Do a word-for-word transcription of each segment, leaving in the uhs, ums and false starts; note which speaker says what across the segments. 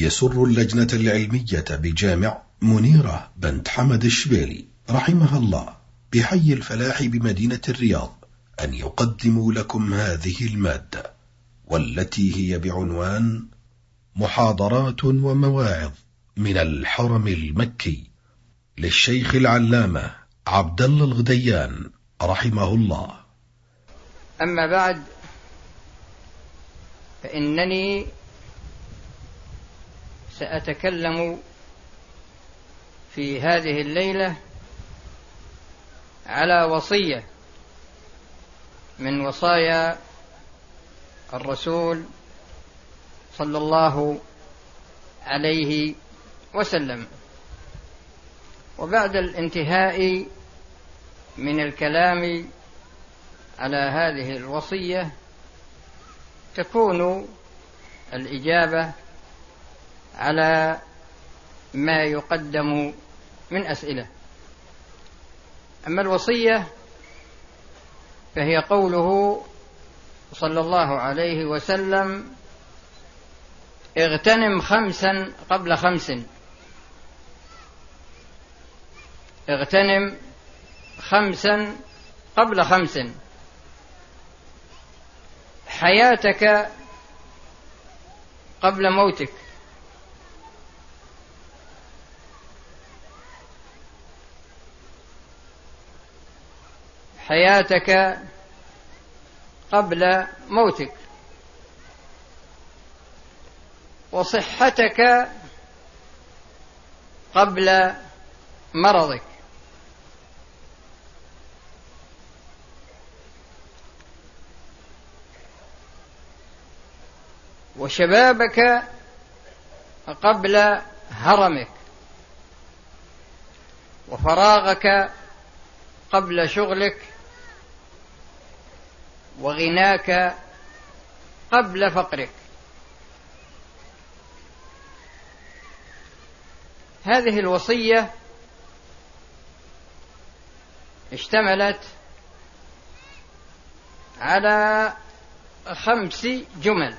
Speaker 1: يسر اللجنة العلمية بجامع منيرة بنت حمد الشبيلي رحمها الله بحي الفلاح بمدينة الرياض أن يقدموا لكم هذه المادة، والتي هي بعنوان محاضرات ومواعظ من الحرم المكي للشيخ العلامة عبد الله الغديان رحمه الله.
Speaker 2: أما بعد، فإنني سأتكلم في هذه الليلة على وصية من وصايا الرسول صلى الله عليه وسلم. وبعد الانتهاء من الكلام على هذه الوصية تكون الإجابة على ما يقدم من أسئلة. أما الوصية فهي قوله صلى الله عليه وسلم: اغتنم خمسا قبل خمس. اغتنم خمسا قبل خمس: حياتك قبل موتك، حياتك قبل موتك، وصحتك قبل مرضك، وشبابك قبل هرمك، وفراغك قبل شغلك، وغناك قبل فقرك. هذه الوصية اشتملت على خمس جمل.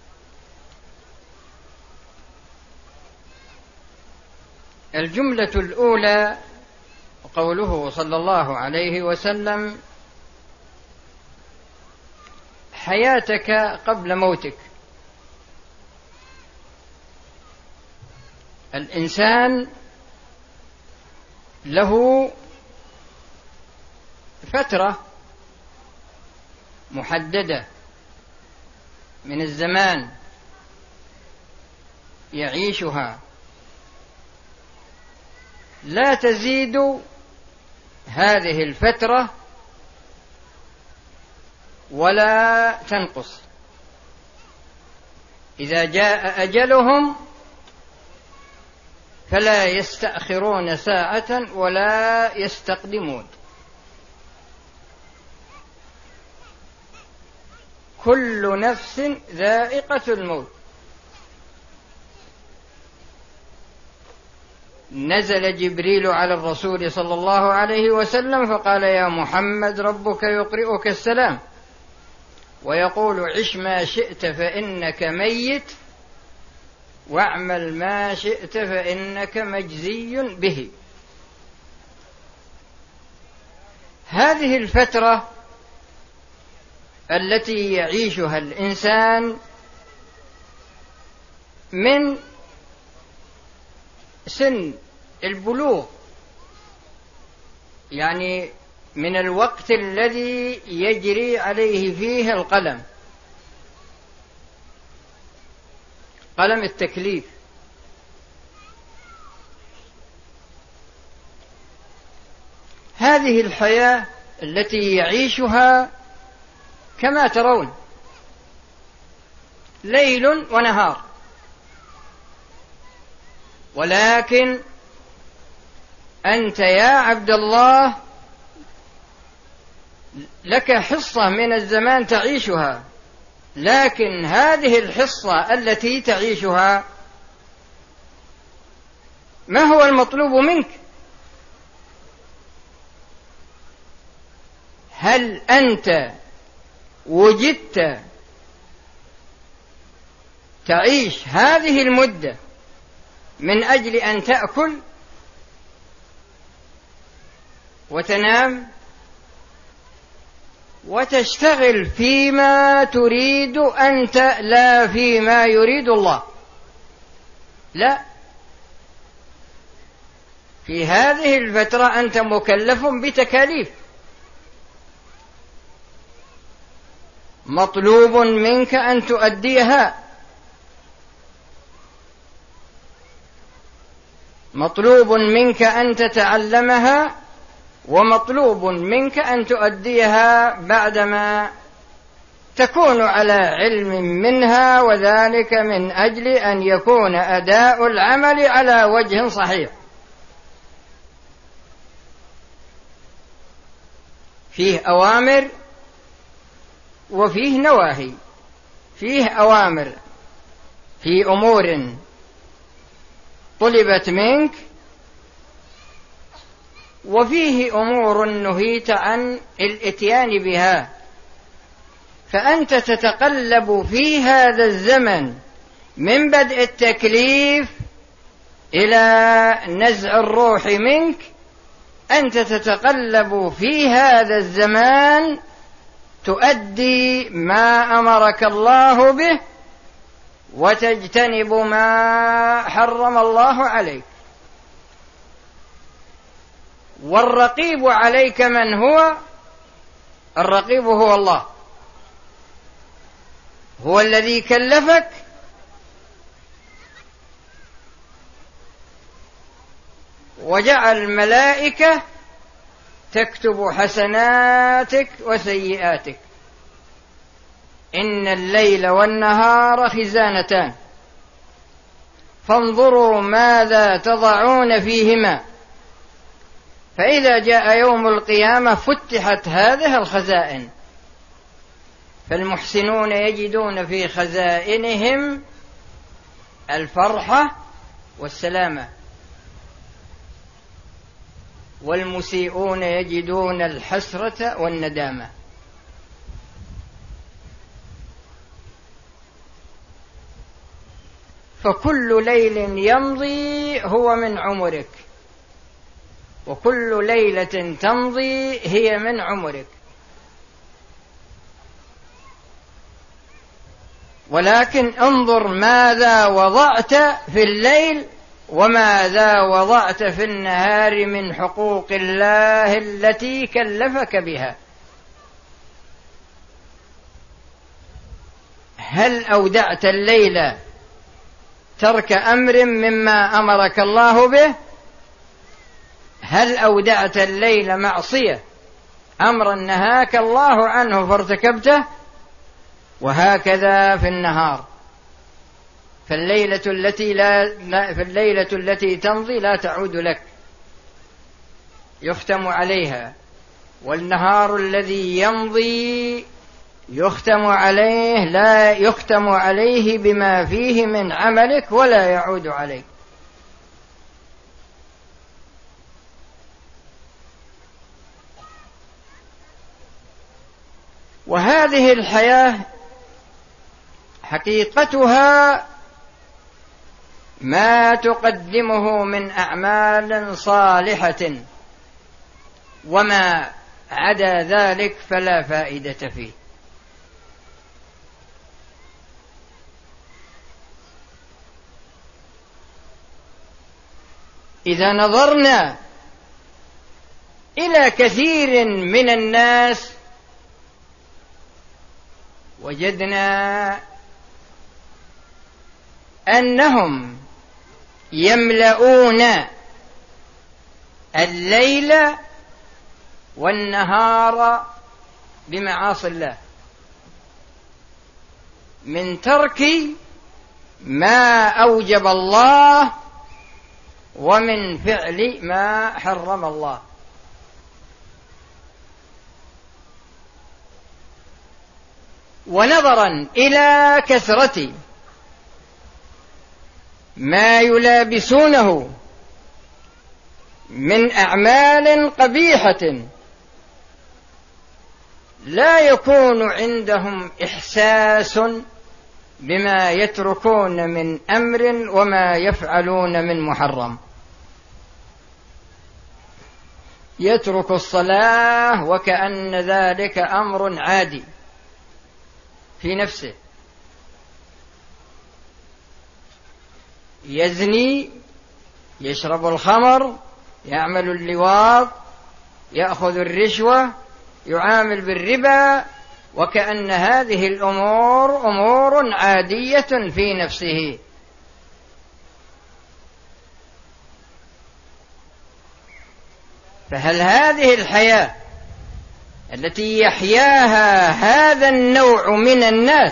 Speaker 2: الجملة الأولى قوله صلى الله عليه وسلم: حياتك قبل موتك. الإنسان له فترة محددة من الزمان يعيشها، لا تزيد هذه الفترة ولا تنقص. إذا جاء أجلهم فلا يستأخرون ساعة ولا يستقدمون. كل نفس ذائقة الموت. نزل جبريل على الرسول صلى الله عليه وسلم فقال: يا محمد ربك يقرئك السلام ويقول: عش ما شئت فإنك ميت، واعمل ما شئت فإنك مجزي به. هذه الفترة التي يعيشها الإنسان من سن البلوغ، يعني من الوقت الذي يجري عليه فيه القلم، قلم التكليف، هذه الحياة التي يعيشها كما ترون ليل ونهار، ولكن أنت يا عبد الله لك حصة من الزمان تعيشها، لكن هذه الحصة التي تعيشها ما هو المطلوب منك؟ هل أنت وجدت تعيش هذه المدة من أجل أن تأكل وتنام وتشتغل فيما تريد أنت لا فيما يريد الله. لا، في هذه الفترة أنت مكلف بتكاليف، مطلوب منك أن تؤديها، مطلوب منك أن تتعلمها، ومطلوب منك أن تؤديها بعدما تكون على علم منها، وذلك من أجل أن يكون أداء العمل على وجه صحيح. فيه أوامر وفيه نواهي. فيه أوامر في أمور طلبت منك، وفيه أمور نهيت عن الإتيان بها، فأنت تتقلب في هذا الزمن من بدء التكليف إلى نزع الروح منك، أنت تتقلب في هذا الزمان تؤدي ما أمرك الله به وتجتنب ما حرم الله عليك. والرقيب عليك من هو؟ الرقيب هو الله، هو الذي كلفك وجعل الملائكة تكتب حسناتك وسيئاتك. إن الليل والنهار خزانتان فانظروا ماذا تضعون فيهما، فإذا جاء يوم القيامة فتحت هذه الخزائن، فالمحسنون يجدون في خزائنهم الفرحة والسلامة، والمسيئون يجدون الحسرة والندامة. فكل ليل يمضي هو من عمرك، وكل ليلة تمضي هي من عمرك، ولكن انظر ماذا وضعت في الليل وماذا وضعت في النهار من حقوق الله التي كلفك بها. هل أودعت الليل ترك أمر مما أمرك الله به؟ هل أودعت الليل معصية أمرا نهاك الله عنه فارتكبته؟ وهكذا في النهار، فالليلة التي لا فالليلة التي تمضي لا تعود لك، يختم عليها، والنهار الذي يمضي يختم عليه لا يختم عليه بما فيه من عملك ولا يعود عليك. وهذه الحياة حقيقتها ما تقدمه من أعمال صالحة، وما عدا ذلك فلا فائدة فيه. إذا نظرنا إلى كثير من الناس وجدنا أنهم يملؤون الليل والنهار بمعاصي الله، من ترك ما أوجب الله ومن فعل ما حرم الله. ونظرا إلى كثرة ما يلابسونه من أعمال قبيحة لا يكون عندهم إحساس بما يتركون من أمر وما يفعلون من محرم. يترك الصلاة وكأن ذلك أمر عادي في نفسه، يزني، يشرب الخمر، يعمل اللواط، يأخذ الرشوة، يعامل بالربا، وكأن هذه الأمور أمور عادية في نفسه. فهل هذه الحياة التي يحياها هذا النوع من الناس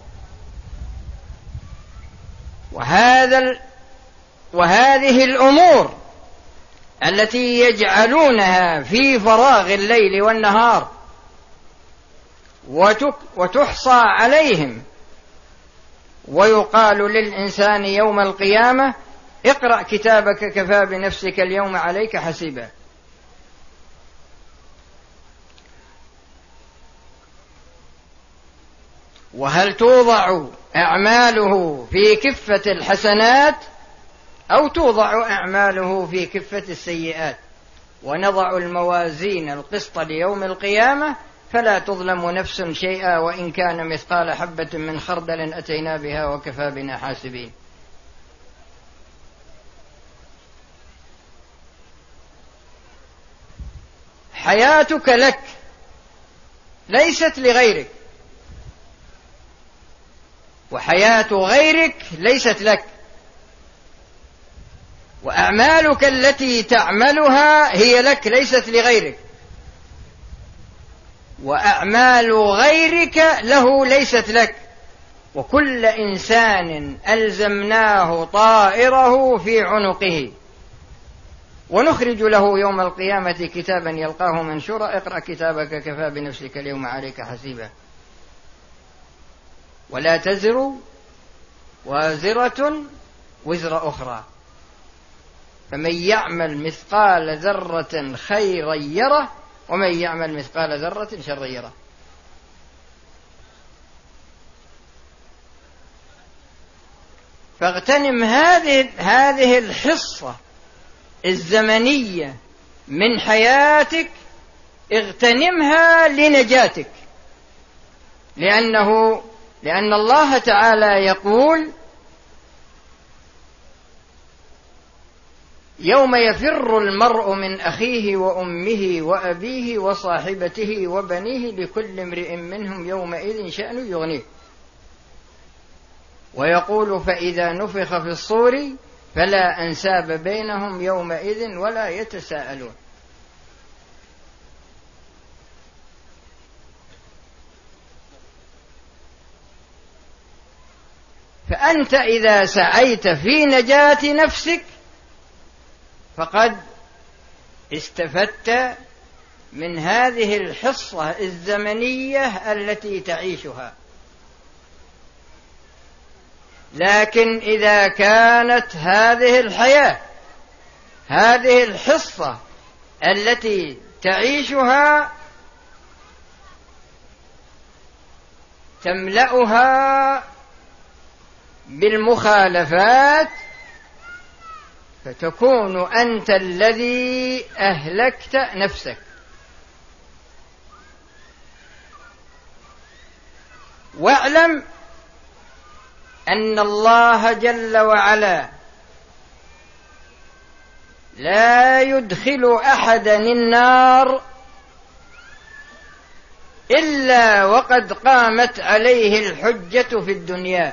Speaker 2: وهذا وهذه الأمور التي يجعلونها في فراغ الليل والنهار وتحصى عليهم، ويقال للإنسان يوم القيامة اقرأ كتابك كفى بنفسك اليوم عليك حسيبا، وهل توضع أعماله في كفة الحسنات أو توضع أعماله في كفة السيئات؟ ونضع الموازين القسط ليوم القيامة فلا تظلم نفس شيئا وإن كان مثقال حبة من خردل أتينا بها وكفى بنا حاسبين. حياتك لك ليست لغيرك، وحياة غيرك ليست لك، وأعمالك التي تعملها هي لك ليست لغيرك، وأعمال غيرك له ليست لك. وكل إنسان ألزمناه طائره في عنقه ونخرج له يوم القيامة كتابا يلقاه منشورا اقرأ كتابك كفى بنفسك اليوم عليك حسيبا. ولا تزر وازرة وزر أخرى، فمن يعمل مثقال ذرة خيرا يره ومن يعمل مثقال ذرة شرا يره. فاغتنم هذه هذه الحصة الزمنية من حياتك، اغتنمها لنجاتك، لأنه لأن الله تعالى يقول يوم يفر المرء من أخيه وأمه وأبيه وصاحبته وبنيه لكل امرئ منهم يومئذ شأن يغنيه، ويقول فإذا نفخ في الصور فلا أنساب بينهم يومئذ ولا يتساءلون. فأنت إذا سعيت في نجاة نفسك فقد استفدت من هذه الحصة الزمنية التي تعيشها. لكن إذا كانت هذه الحياة هذه الحصة التي تعيشها تملأها بالمخالفات فتكون أنت الذي أهلكت نفسك. واعلم أن الله جل وعلا لا يدخل أحدا النار إلا وقد قامت عليه الحجة في الدنيا.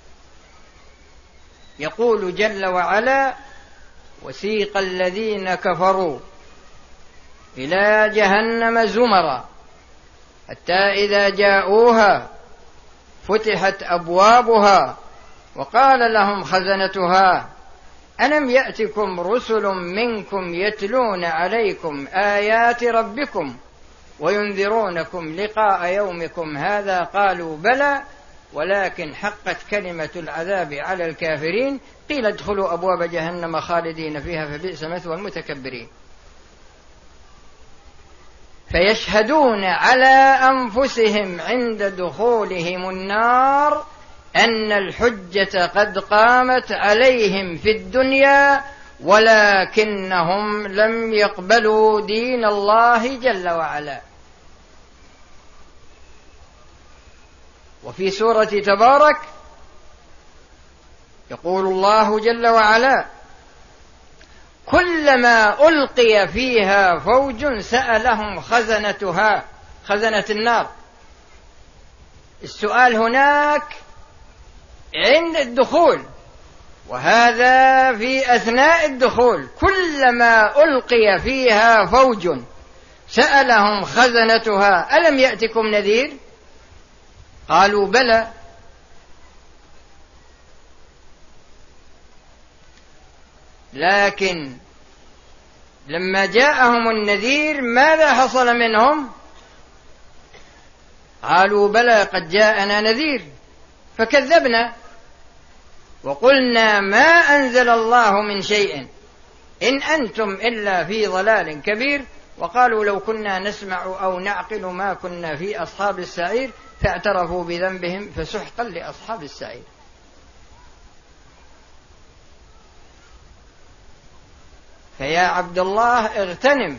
Speaker 2: يقول جل وعلا وسيق الذين كفروا إلى جهنم زمرا حتى إذا جاءوها فتحت أبوابها وقال لهم خزنتها ألم يأتكم رسل منكم يتلون عليكم آيات ربكم وينذرونكم لقاء يومكم هذا قالوا بلى ولكن حقت كلمة العذاب على الكافرين قيل ادخلوا أبواب جهنم خالدين فيها فبئس مثوى المتكبرين. فيشهدون على أنفسهم عند دخولهم النار أن الحجة قد قامت عليهم في الدنيا ولكنهم لم يقبلوا دين الله جل وعلا. وفي سورة تبارك يقول الله جل وعلا: كلما ألقي فيها فوج سألهم خزنتها، خزنة النار. السؤال هناك عند الدخول، وهذا في أثناء الدخول. كلما ألقي فيها فوج سألهم خزنتها ألم يأتكم نذير؟ قالوا بلى. لكن لما جاءهم النذير ماذا حصل منهم؟ قالوا بلى قد جاءنا نذير فكذبنا وقلنا ما أنزل الله من شيء إن أنتم إلا في ضلال كبير. وقالوا لو كنا نسمع أو نعقل ما كنا في أصحاب السعير فاعترفوا بذنبهم فسحقا لأصحاب السعير. فيا عبد الله اغتنم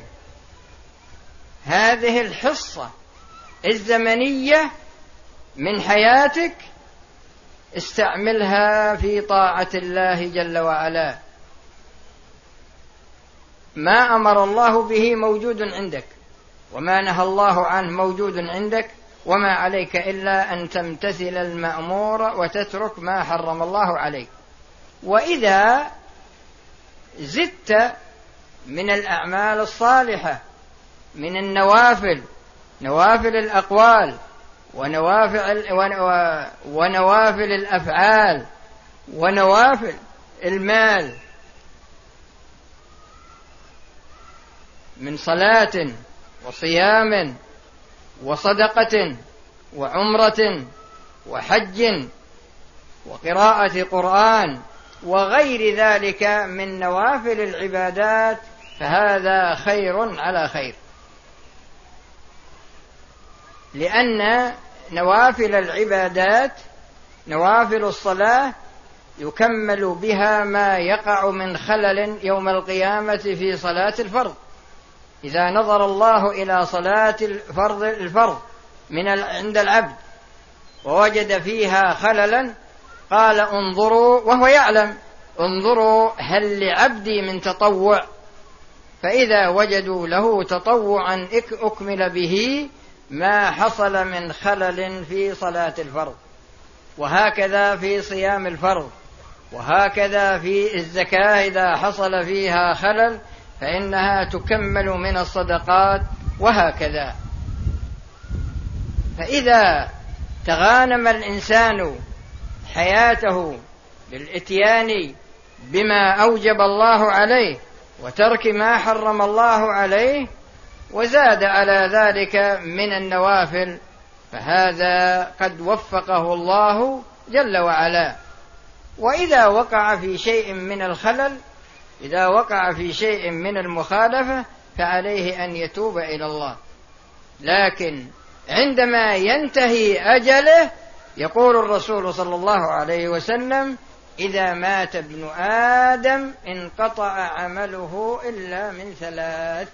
Speaker 2: هذه الحصة الزمنية من حياتك، استعملها في طاعة الله جل وعلا. ما أمر الله به موجود عندك، وما نهى الله عنه موجود عندك، وما عليك إلا أن تمتثل المأمور وتترك ما حرم الله عليك. وإذا زدت من الأعمال الصالحة من النوافل، نوافل الأقوال ونوافل, ونوافل الأفعال ونوافل المال من صلاة وصيام وصدقة وعمرة وحج وقراءة قرآن وغير ذلك من نوافل العبادات، فهذا خير على خير. لأن نوافل العبادات، نوافل الصلاة، يكمل بها ما يقع من خلل يوم القيامة في صلاة الفرض. إذا نظر الله إلى صلاة الفرض الفرض من عند العبد ووجد فيها خللا قال انظروا، وهو يعلم، انظروا هل لعبدي من تطوع؟ فإذا وجدوا له تطوعا أكمل به ما حصل من خلل في صلاة الفرض. وهكذا في صيام الفرض، وهكذا في الزكاة إذا حصل فيها خلل فإنها تكمل من الصدقات، وهكذا. فإذا تغانم الإنسان حياته بالإتيان بما أوجب الله عليه وترك ما حرم الله عليه وزاد على ذلك من النوافل، فهذا قد وفقه الله جل وعلا. وإذا وقع في شيء من الخلل، إذا وقع في شيء من المخالفة، فعليه أن يتوب إلى الله. لكن عندما ينتهي أجله يقول الرسول صلى الله عليه وسلم: إذا مات ابن آدم انقطع عمله إلا من ثلاث: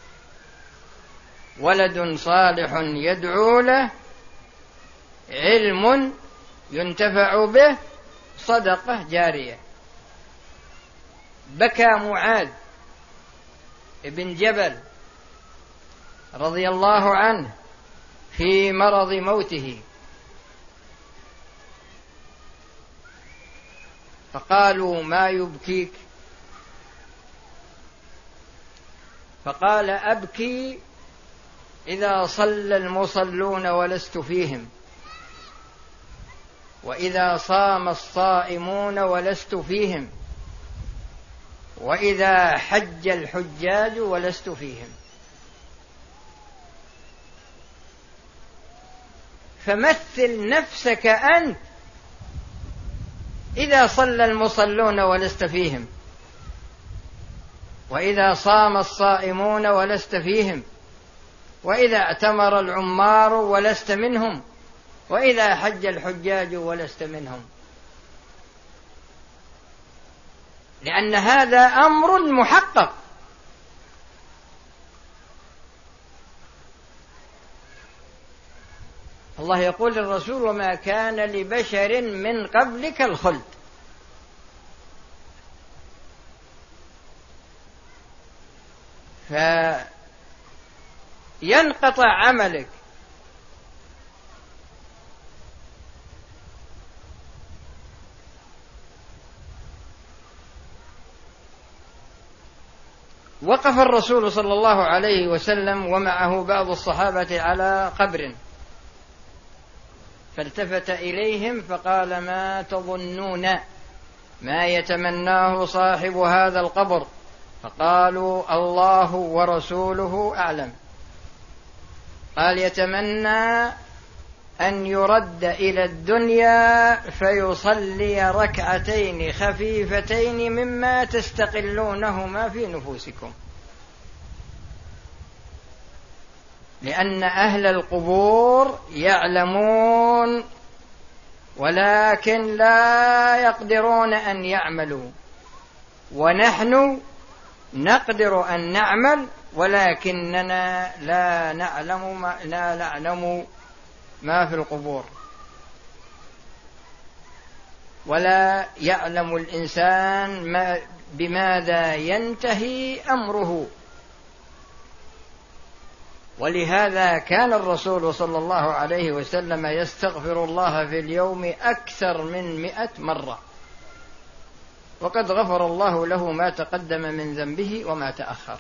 Speaker 2: ولد صالح يدعو له، علم ينتفع به، صدقة جارية. بكى معاذ ابن جبل رضي الله عنه في مرض موته، فقالوا: ما يبكيك؟ فقال: أبكي إذا صلى المصلون ولست فيهم، وإذا صام الصائمون ولست فيهم، وإذا حج الحجاج ولست فيهم. فمثل نفسك أنت إذا صلى المصلون ولست فيهم، وإذا صام الصائمون ولست فيهم، وإذا اعتمر العمار ولست منهم، وإذا حج الحجاج ولست منهم، لأن هذا أمر محقق. الله يقول للرسول: وما كان لبشر من قبلك الخلد. فينقطع عملك وقف الرسول صلى الله عليه وسلم ومعه بعض الصحابة على قبر، فالتفت إليهم فقال: ما تظنون ما يتمناه صاحب هذا القبر؟ فقالوا: الله ورسوله أعلم. قال: يتمنى أن يرد إلى الدنيا فيصلي ركعتين خفيفتين مما تستقلونهما في نفوسكم، لأن أهل القبور يعلمون ولكن لا يقدرون أن يعملوا، ونحن نقدر أن نعمل ولكننا لا نعلم ما, لا نعلم ما في القبور، ولا يعلم الإنسان ما بماذا ينتهي أمره. ولهذا كان الرسول صلى الله عليه وسلم يستغفر الله في اليوم أكثر من مئة مرة، وقد غفر الله له ما تقدم من ذنبه وما تأخر.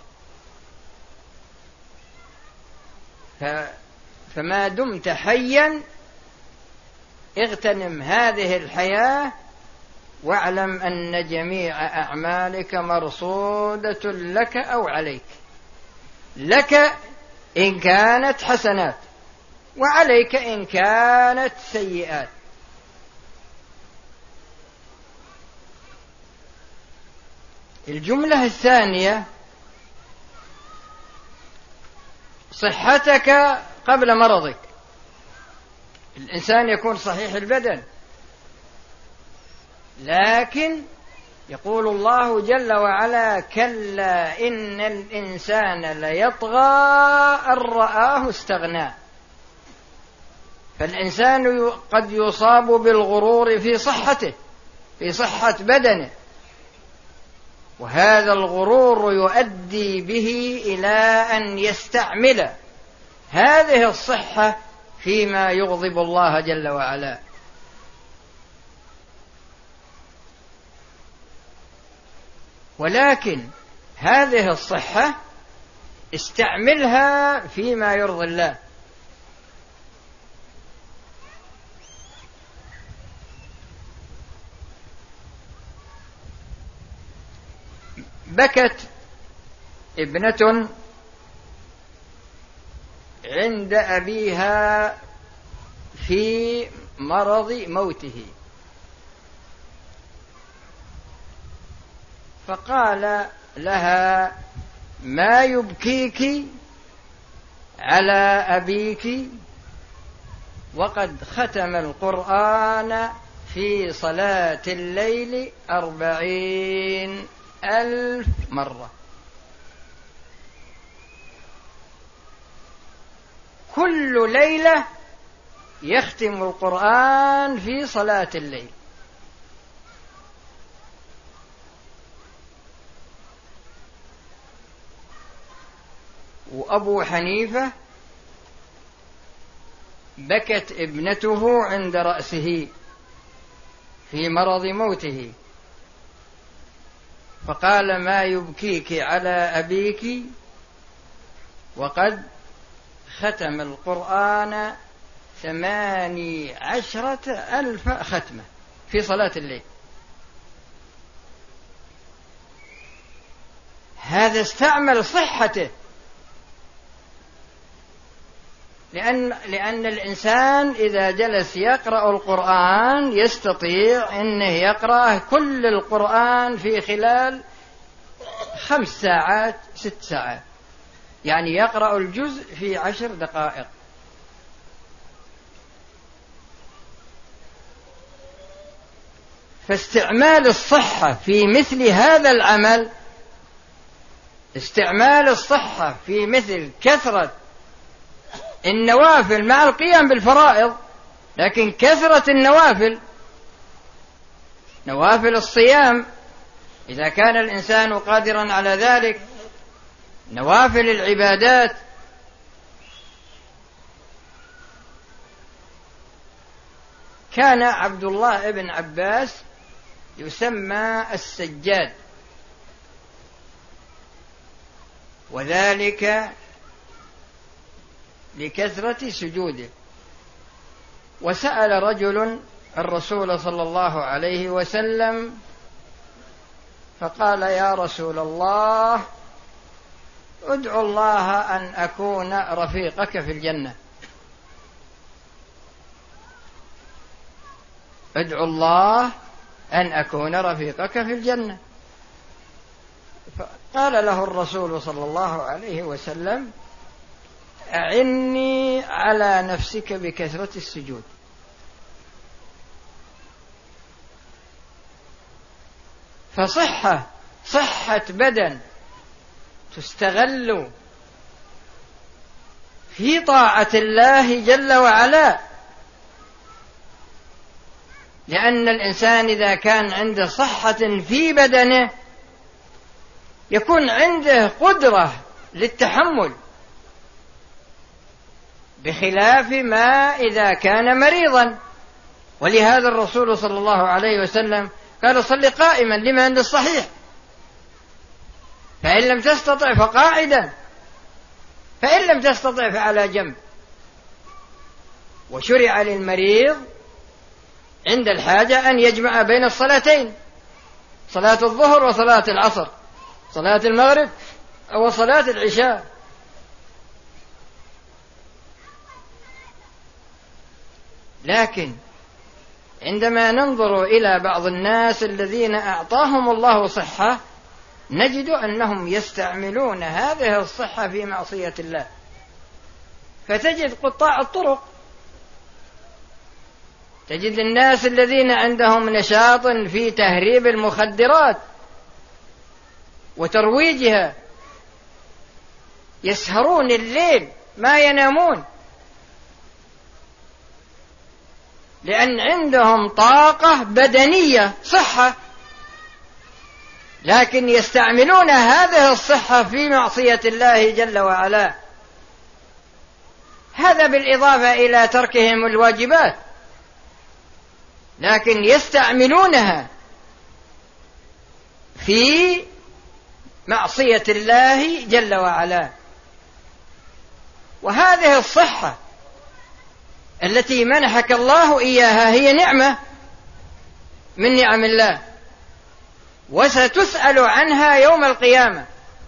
Speaker 2: فما دمت حيا اغتنم هذه الحياة، واعلم أن جميع أعمالك مرصودة لك أو عليك، لك إن كانت حسنات، وعليك إن كانت سيئات. الجملة الثانية: صحتك قبل مرضك. الإنسان يكون صحيح البدن، لكن يقول الله جل وعلا: كلا إن الإنسان ليطغى أن رآه استغنى. فالإنسان قد يصاب بالغرور في صحته، في صحة بدنه، وهذا الغرور يؤدي به إلى أن يستعمل هذه الصحة فيما يغضب الله جل وعلا. ولكن هذه الصحة استعملها فيما يرضي الله. بكت ابنة عند أبيها في مرض موته، فقال لها: ما يبكيك على أبيك وقد ختم القرآن في صلاة الليل أربعين ألف مرة. كل ليلة يختم القرآن في صلاة الليل. وأبو حنيفة بكت ابنته عند رأسه في مرض موته، فقال: ما يبكيك على أبيك وقد ختم القرآن ثماني عشرة ألف ختمة في صلاة الليل. هذا استعمل صحته، لأن, لأن الإنسان إذا جلس يقرأ القرآن يستطيع أنه يقرأ كل القرآن في خلال خمس ساعات ست ساعات، يعني يقرأ الجزء في عشر دقائق. فاستعمال الصحة في مثل هذا العمل، استعمال الصحة في مثل كثرة النوافل مع القيام بالفرائض، لكن كثرة النوافل، نوافل الصيام إذا كان الإنسان قادرا على ذلك، نوافل العبادات، كان عبد الله بن عباس يسمى السجاد، وذلك لكثرة سجوده. وسأل رجل الرسول صلى الله عليه وسلم فقال: يا رسول الله، ادعو الله أن أكون رفيقك في الجنة، ادعو الله أن أكون رفيقك في الجنة. فقال له الرسول صلى الله عليه وسلم: أعني على نفسك بكثرة السجود. فصحة صحة بدن تستغل في طاعة الله جل وعلا، لأن الإنسان إذا كان عنده صحة في بدنه يكون عنده قدرة للتحمل، بخلاف ما إذا كان مريضا. ولهذا الرسول صلى الله عليه وسلم قال: صل قائما لما عند الصحيح، فإن لم تستطع فقاعدا، فإن لم تستطع فعلى جنب. وشرع للمريض عند الحاجة أن يجمع بين الصلاتين، صلاة الظهر وصلاة العصر، صلاة المغرب وصلاة العشاء. لكن عندما ننظر إلى بعض الناس الذين أعطاهم الله صحة نجد أنهم يستعملون هذه الصحة في معصية الله. فتجد قطاع الطرق، تجد الناس الذين عندهم نشاط في تهريب المخدرات وترويجها، يسهرون الليل ما ينامون، لأن عندهم طاقة بدنية صحة، لكن يستعملون هذه الصحة في معصية الله جل وعلا. هذا بالإضافة إلى تركهم الواجبات، لكن يستعملونها في معصية الله جل وعلا. وهذه الصحة التي منحك الله إياها هي نعمة من نعم الله، وستسأل عنها يوم القيامة.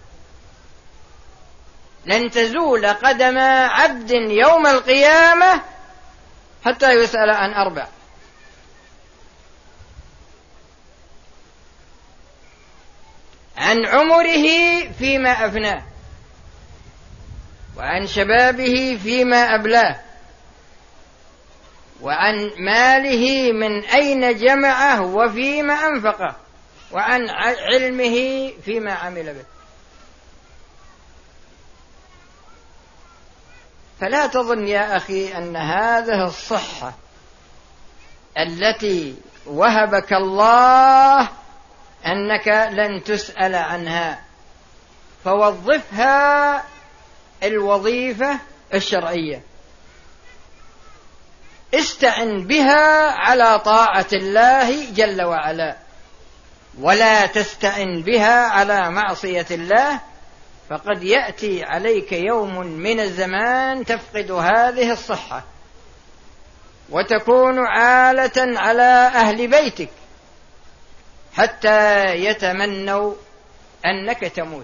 Speaker 2: لن تزول قدم عبد يوم القيامة حتى يسأل عن أربع: عن عمره فيما أفناه، وعن شبابه فيما أبلاه، وعن ماله من أين جمعه وفيما أنفقه، وعن علمه فيما عمل به. فلا تظن يا أخي أن هذه الصحة التي وهبك الله أنك لن تسأل عنها، فوظفها الوظيفة الشرعية، استعن بها على طاعة الله جل وعلا، ولا تستعن بها على معصية الله، فقد يأتي عليك يوم من الزمان تفقد هذه الصحة وتكون عالة على أهل بيتك حتى يتمنوا أنك تموت.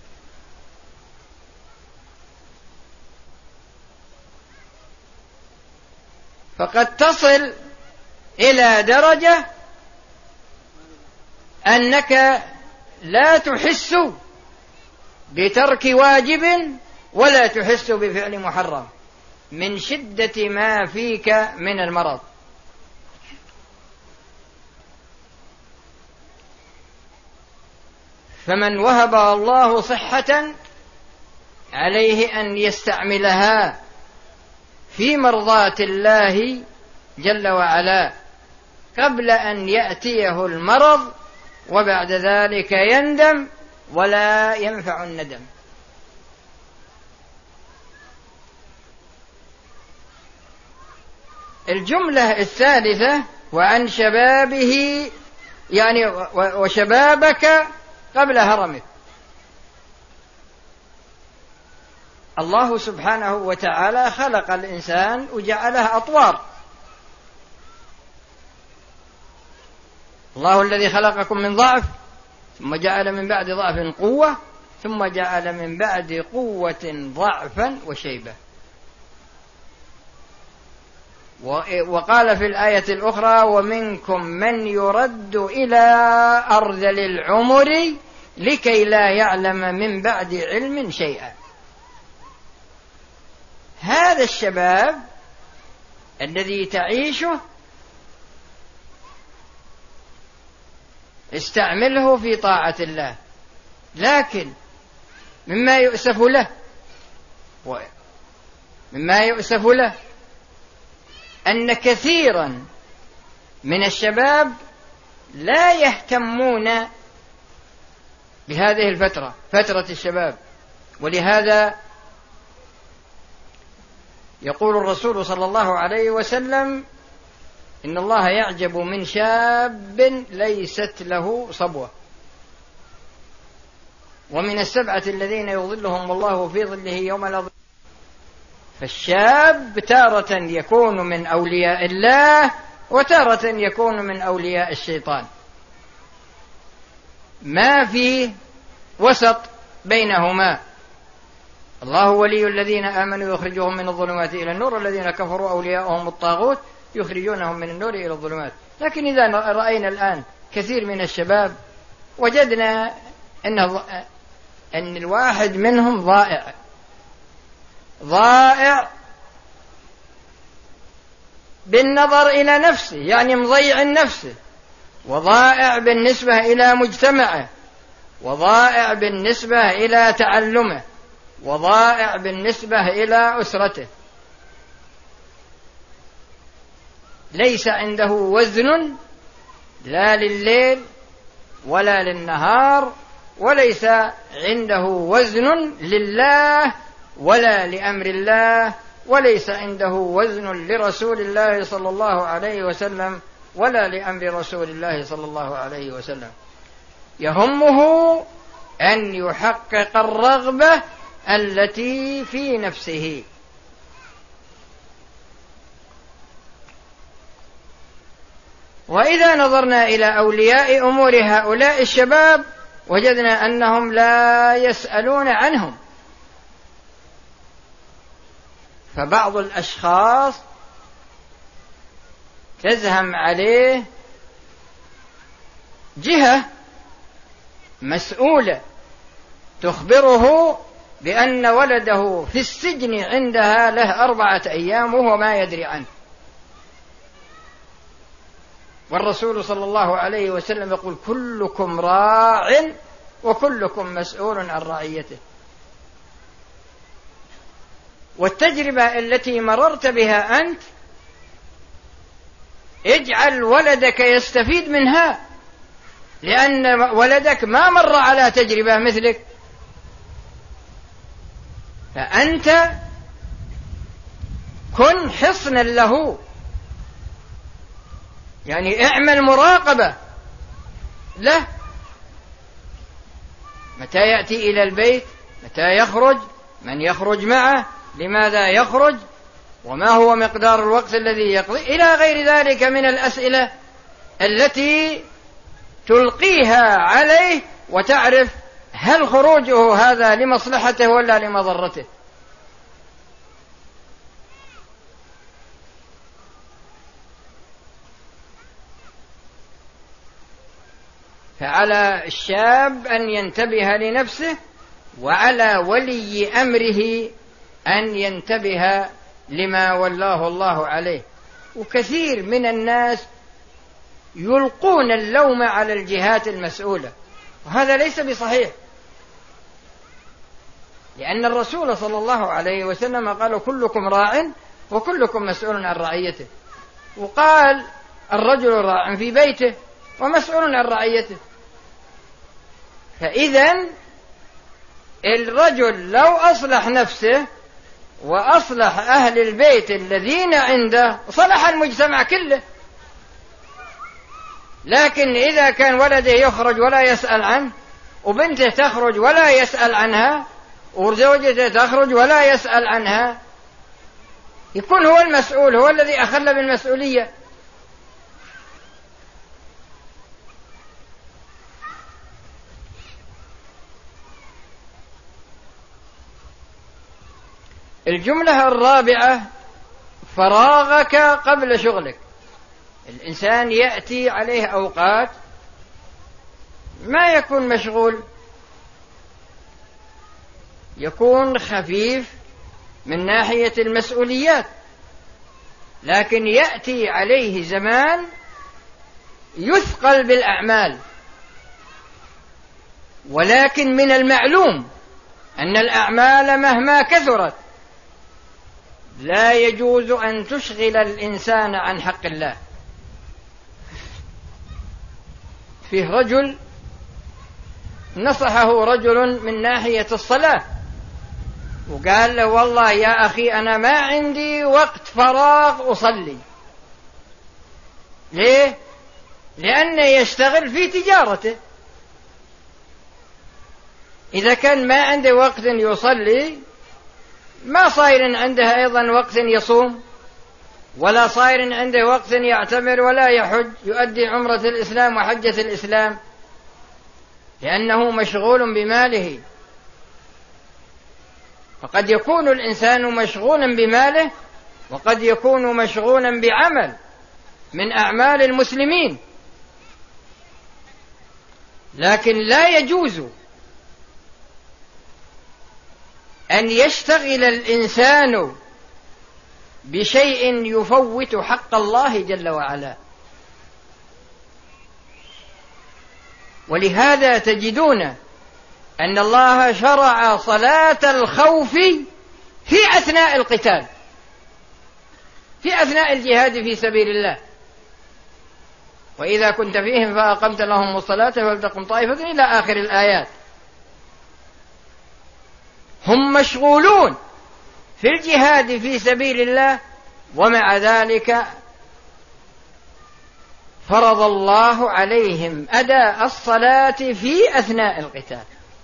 Speaker 2: فقد تصل إلى درجة أنك لا تحس بترك واجب ولا تحس بفعل محرم من شدة ما فيك من المرض. فمن وهب الله صحة عليه أن يستعملها في مرضاة الله جل وعلا قبل أن يأتيه المرض، وبعد ذلك يندم ولا ينفع الندم. الجملة الثالثة: وعن شبابه، يعني وشبابك قبل هرمك. الله سبحانه وتعالى خلق الإنسان وجعله أطوار. الله الذي خلقكم من ضعف ثم جعل من بعد ضعف قوة ثم جعل من بعد قوة ضعفا وشيبة. وقال في الآية الأخرى: ومنكم من يرد إلى أرذل العمر لكي لا يعلم من بعد علم شيئا. هذا الشباب الذي تعيشه استعمله في طاعة الله، لكن مما يؤسف له مما يؤسف له أن كثيرا من الشباب لا يهتمون بهذه الفترة، فترة الشباب. ولهذا يقول الرسول صلى الله عليه وسلم: إن الله يعجب من شاب ليست له صبوة. ومن السبعة الذين يظلهم الله في ظله يوم لا ظل. فالشاب تارة يكون من أولياء الله وتارة يكون من أولياء الشيطان، ما في وسط بينهما. الله ولي الذين آمنوا يخرجهم من الظلمات إلى النور، الذين كفروا أولياءهم الطاغوت يخرجونهم من النور إلى الظلمات. لكن إذا رأينا الآن كثير من الشباب وجدنا أن أن الواحد منهم ضائع ضائع بالنظر إلى نفسه، يعني مضيع نفسه، وضائع بالنسبة إلى مجتمعه، وضائع بالنسبة إلى تعلمه، وضائع بالنسبة إلى أسرته. ليس عنده وزن لا لليل ولا للنهار، وليس عنده وزن لله ولا لأمر الله، وليس عنده وزن لرسول الله صلى الله عليه وسلم ولا لأمر رسول الله صلى الله عليه وسلم. يهمه أن يحقق الرغبة التي في نفسه. وإذا نظرنا إلى أولياء أمور هؤلاء الشباب وجدنا أنهم لا يسألون عنهم. فبعض الأشخاص تزهم عليه جهة مسؤولة تخبره بأن ولده في السجن عندها له أربعة أيام وهو ما يدري عنه. والرسول صلى الله عليه وسلم يقول: كلكم راع وكلكم مسؤول عن رعيته. والتجربة التي مررت بها أنت اجعل ولدك يستفيد منها، لأن ولدك ما مر على تجربة مثلك. فأنت كن حصنا له، يعني اعمل مراقبة له، متى يأتي إلى البيت، متى يخرج، من يخرج معه، لماذا يخرج، وما هو مقدار الوقت الذي يقضي، إلى غير ذلك من الأسئلة التي تلقيها عليه وتعرف هل خروجه هذا لمصلحته ولا لمضرته. فعلى الشاب أن ينتبه لنفسه، وعلى ولي أمره أن ينتبه لما ولاه الله عليه. وكثير من الناس يلقون اللوم على الجهات المسؤولة، وهذا ليس بصحيح، لأن الرسول صلى الله عليه وسلم قال كلكم راع وكلكم مسؤول عن رعيته، وقال الرجل راع في بيته ومسؤول عن رعيته. فإذن الرجل لو أصلح نفسه وأصلح أهل البيت الذين عنده صلح المجتمع كله. لكن إذا كان ولده يخرج ولا يسأل عنه، وبنته تخرج ولا يسأل عنها، وزوجته تخرج ولا يسأل عنها، يكون هو المسؤول، هو الذي أخل بالمسؤولية. الجملة الرابعة: فراغك قبل شغلك. الإنسان يأتي عليه أوقات ما يكون مشغول، يكون خفيف من ناحية المسؤوليات، لكن يأتي عليه زمان يثقل بالأعمال. ولكن من المعلوم أن الأعمال مهما كثرت لا يجوز أن تشغل الإنسان عن حق الله. فيه رجل نصحه رجل من ناحية الصلاة، وقال له والله يا أخي أنا ما عندي وقت فراغ أصلي. ليه؟ لأنه يشتغل في تجارته. إذا كان ما عنده وقت يصلي ما صاير عنده أيضا وقت يصوم، ولا صاير عنده وقت يعتمر ولا يحج يؤدي عمرة الإسلام وحجة الإسلام، لأنه مشغول بماله. فقد يكون الإنسان مشغولا بماله، وقد يكون مشغولا بعمل من أعمال المسلمين. لكن لا يجوز أن يشتغل الإنسان بشيء يفوت حق الله جل وعلا. ولهذا تجدون أن الله شرع صلاة الخوف في أثناء القتال، في أثناء الجهاد في سبيل الله. وإذا كنت فيهم فأقمت لهم الصلاة فلتقم طائفة إلى آخر الآيات. هم مشغولون في الجهاد في سبيل الله، ومع ذلك فرض الله عليهم أداء الصلاة في أثناء القتال.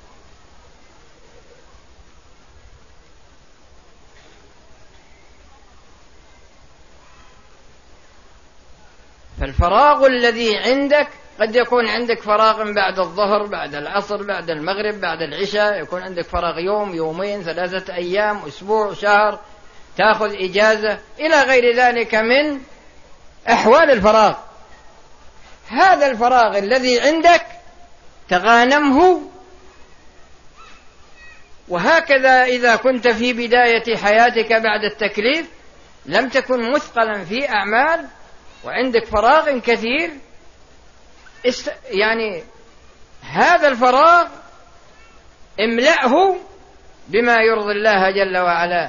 Speaker 2: فالفراغ الذي عندك قد يكون عندك فراغ بعد الظهر، بعد العصر، بعد المغرب، بعد العشاء، يكون عندك فراغ يوم، يومين، ثلاثة أيام، أسبوع، شهر، تأخذ إجازة، إلى غير ذلك من أحوال الفراغ. هذا الفراغ الذي عندك تغانمه. وهكذا إذا كنت في بداية حياتك بعد التكليف لم تكن مثقلا في أعمال وعندك فراغ كثير، است... يعني هذا الفراغ املأه بما يرضي الله جل وعلا.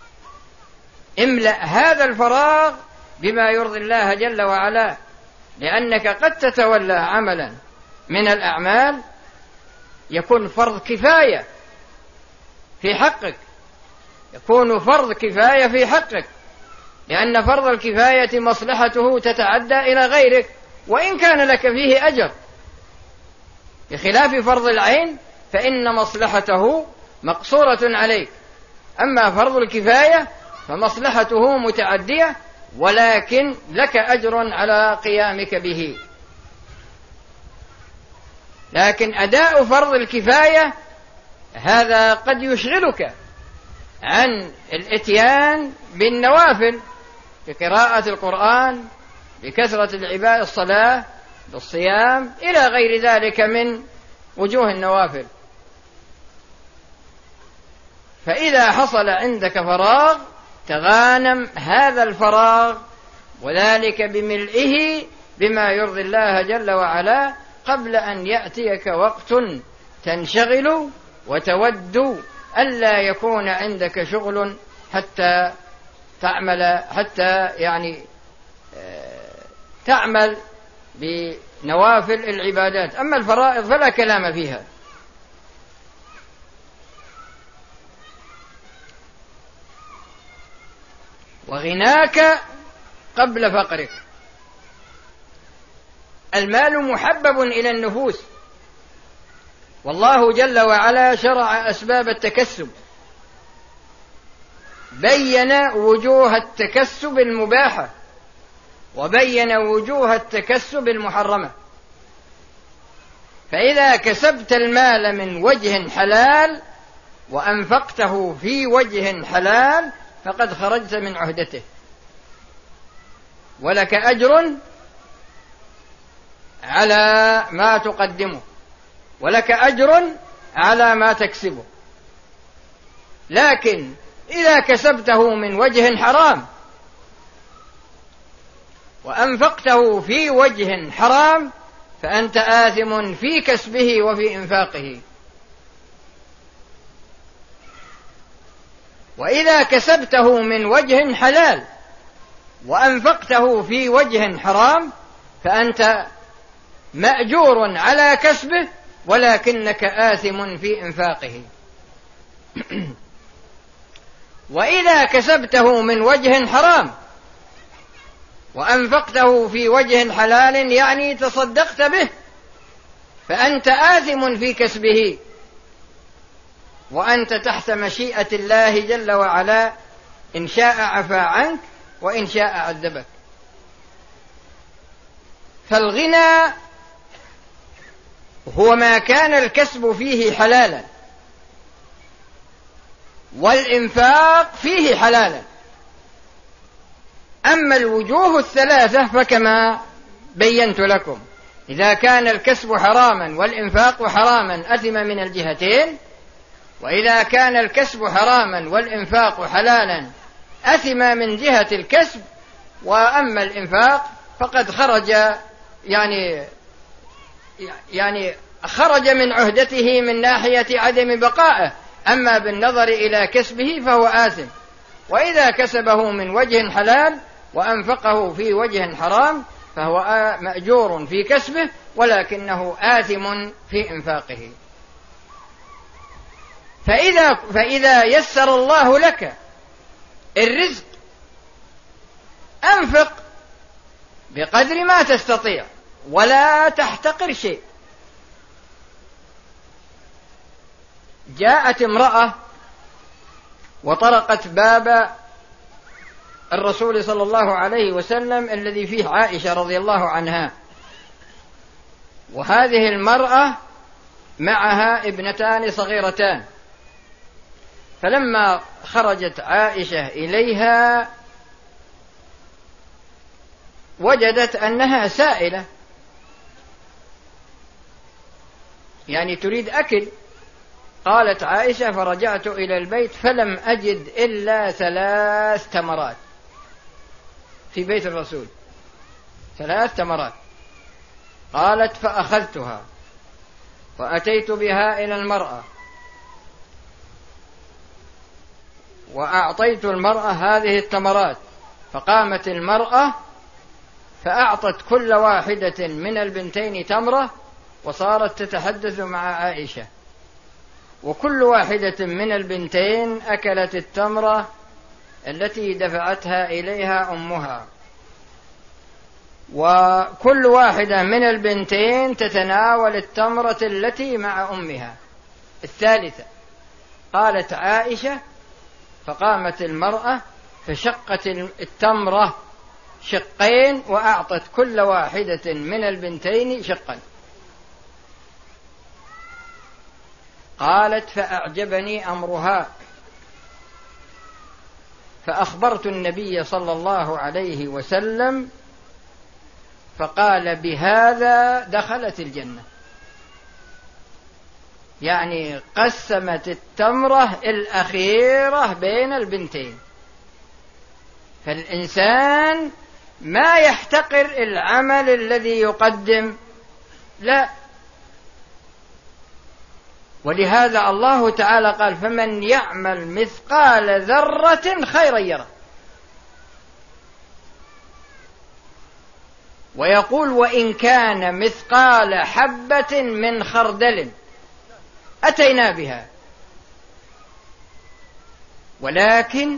Speaker 2: املأ هذا الفراغ بما يرضي الله جل وعلا، لأنك قد تتولى عملا من الأعمال يكون فرض كفاية في حقك، يكون فرض كفاية في حقك، لأن فرض الكفاية مصلحته تتعدى إلى غيرك وإن كان لك فيه أجر، بخلاف فرض العين فإن مصلحته مقصورة عليك. أما فرض الكفاية فمصلحته متعدية، ولكن لك أجر على قيامك به. لكن أداء فرض الكفاية هذا قد يشغلك عن الإتيان بالنوافل، بقراءة القرآن، بكثرة العبادة، الصلاة، بالصيام، إلى غير ذلك من وجوه النوافل. فإذا حصل عندك فراغ تغانم هذا الفراغ، وذلك بملئه بما يرضي الله جل وعلا. قبل أن يأتيك وقت تنشغل وتود ألا يكون عندك شغل حتى تعمل حتى يعني تعمل بنوافل العبادات. أما الفرائض فلا كلام فيها. وغناك قبل فقرك. المال محبب إلى النفوس، والله جل وعلا شرع أسباب التكسب، بين وجوه التكسب المباحة وبين وجوه التكسب المحرمة. فإذا كسبت المال من وجه حلال وأنفقته في وجه حلال فقد خرجت من عهدته، ولك أجر على ما تقدمه، ولك أجر على ما تكسبه. لكن إذا كسبته من وجه حرام وأنفقته في وجه حرام فأنت آثم في كسبه وفي إنفاقه. وإذا كسبته من وجه حلال وأنفقته في وجه حرام فأنت مأجور على كسبه ولكنك آثم في إنفاقه. وإذا كسبته من وجه حرام وأنفقته في وجه حلال يعني تصدقت به فأنت آثم في كسبه، وأنت تحت مشيئة الله جل وعلا، إن شاء عفا عنك وإن شاء عذبك. فالغنى هو ما كان الكسب فيه حلالا والإنفاق فيه حلالا. أما الوجوه الثلاثة فكما بينت لكم، إذا كان الكسب حراما والإنفاق حراما أثم من الجهتين، وإذا كان الكسب حراما والإنفاق حلالا أثم من جهة الكسب، وأما الإنفاق فقد خرج يعني يعني خرج من عهدته من ناحية عدم بقائه، أما بالنظر إلى كسبه فهو آثم. وإذا كسبه من وجه حلال وأنفقه في وجه حرام فهو مأجور في كسبه ولكنه آثم في إنفاقه. فإذا, فإذا يسر الله لك الرزق أنفق بقدر ما تستطيع ولا تحتقر شيء. جاءت امرأة وطرقت باب الرسول صلى الله عليه وسلم الذي فيه عائشة رضي الله عنها، وهذه المرأة معها ابنتان صغيرتان. فلما خرجت عائشة إليها وجدت أنها سائلة، يعني تريد أكل. قالت عائشة: فرجعت إلى البيت فلم أجد إلا ثلاث تمرات في بيت الرسول، ثلاث تمرات. قالت: فأخذتها وأتيت بها إلى المرأة وأعطيت المرأة هذه التمرات، فقامت المرأة فأعطت كل واحدة من البنتين تمرة وصارت تتحدث مع عائشة، وكل واحدة من البنتين أكلت التمرة التي دفعتها إليها أمها، وكل واحدة من البنتين تتناول التمرة التي مع أمها الثالثة. قالت عائشة: فقامت المرأة فشقت التمرة شقين وأعطت كل واحدة من البنتين شقا. قالت: فأعجبني أمرها فأخبرت النبي صلى الله عليه وسلم فقال: بهذا دخلت الجنة. يعني قسمت التمرة الأخيرة بين البنتين. فالإنسان ما يحتقر العمل الذي يقدم، لا، ولهذا الله تعالى قال فمن يعمل مثقال ذرة خيرا يره. ويقول وإن كان مثقال حبة من خردل أتينا بها، ولكن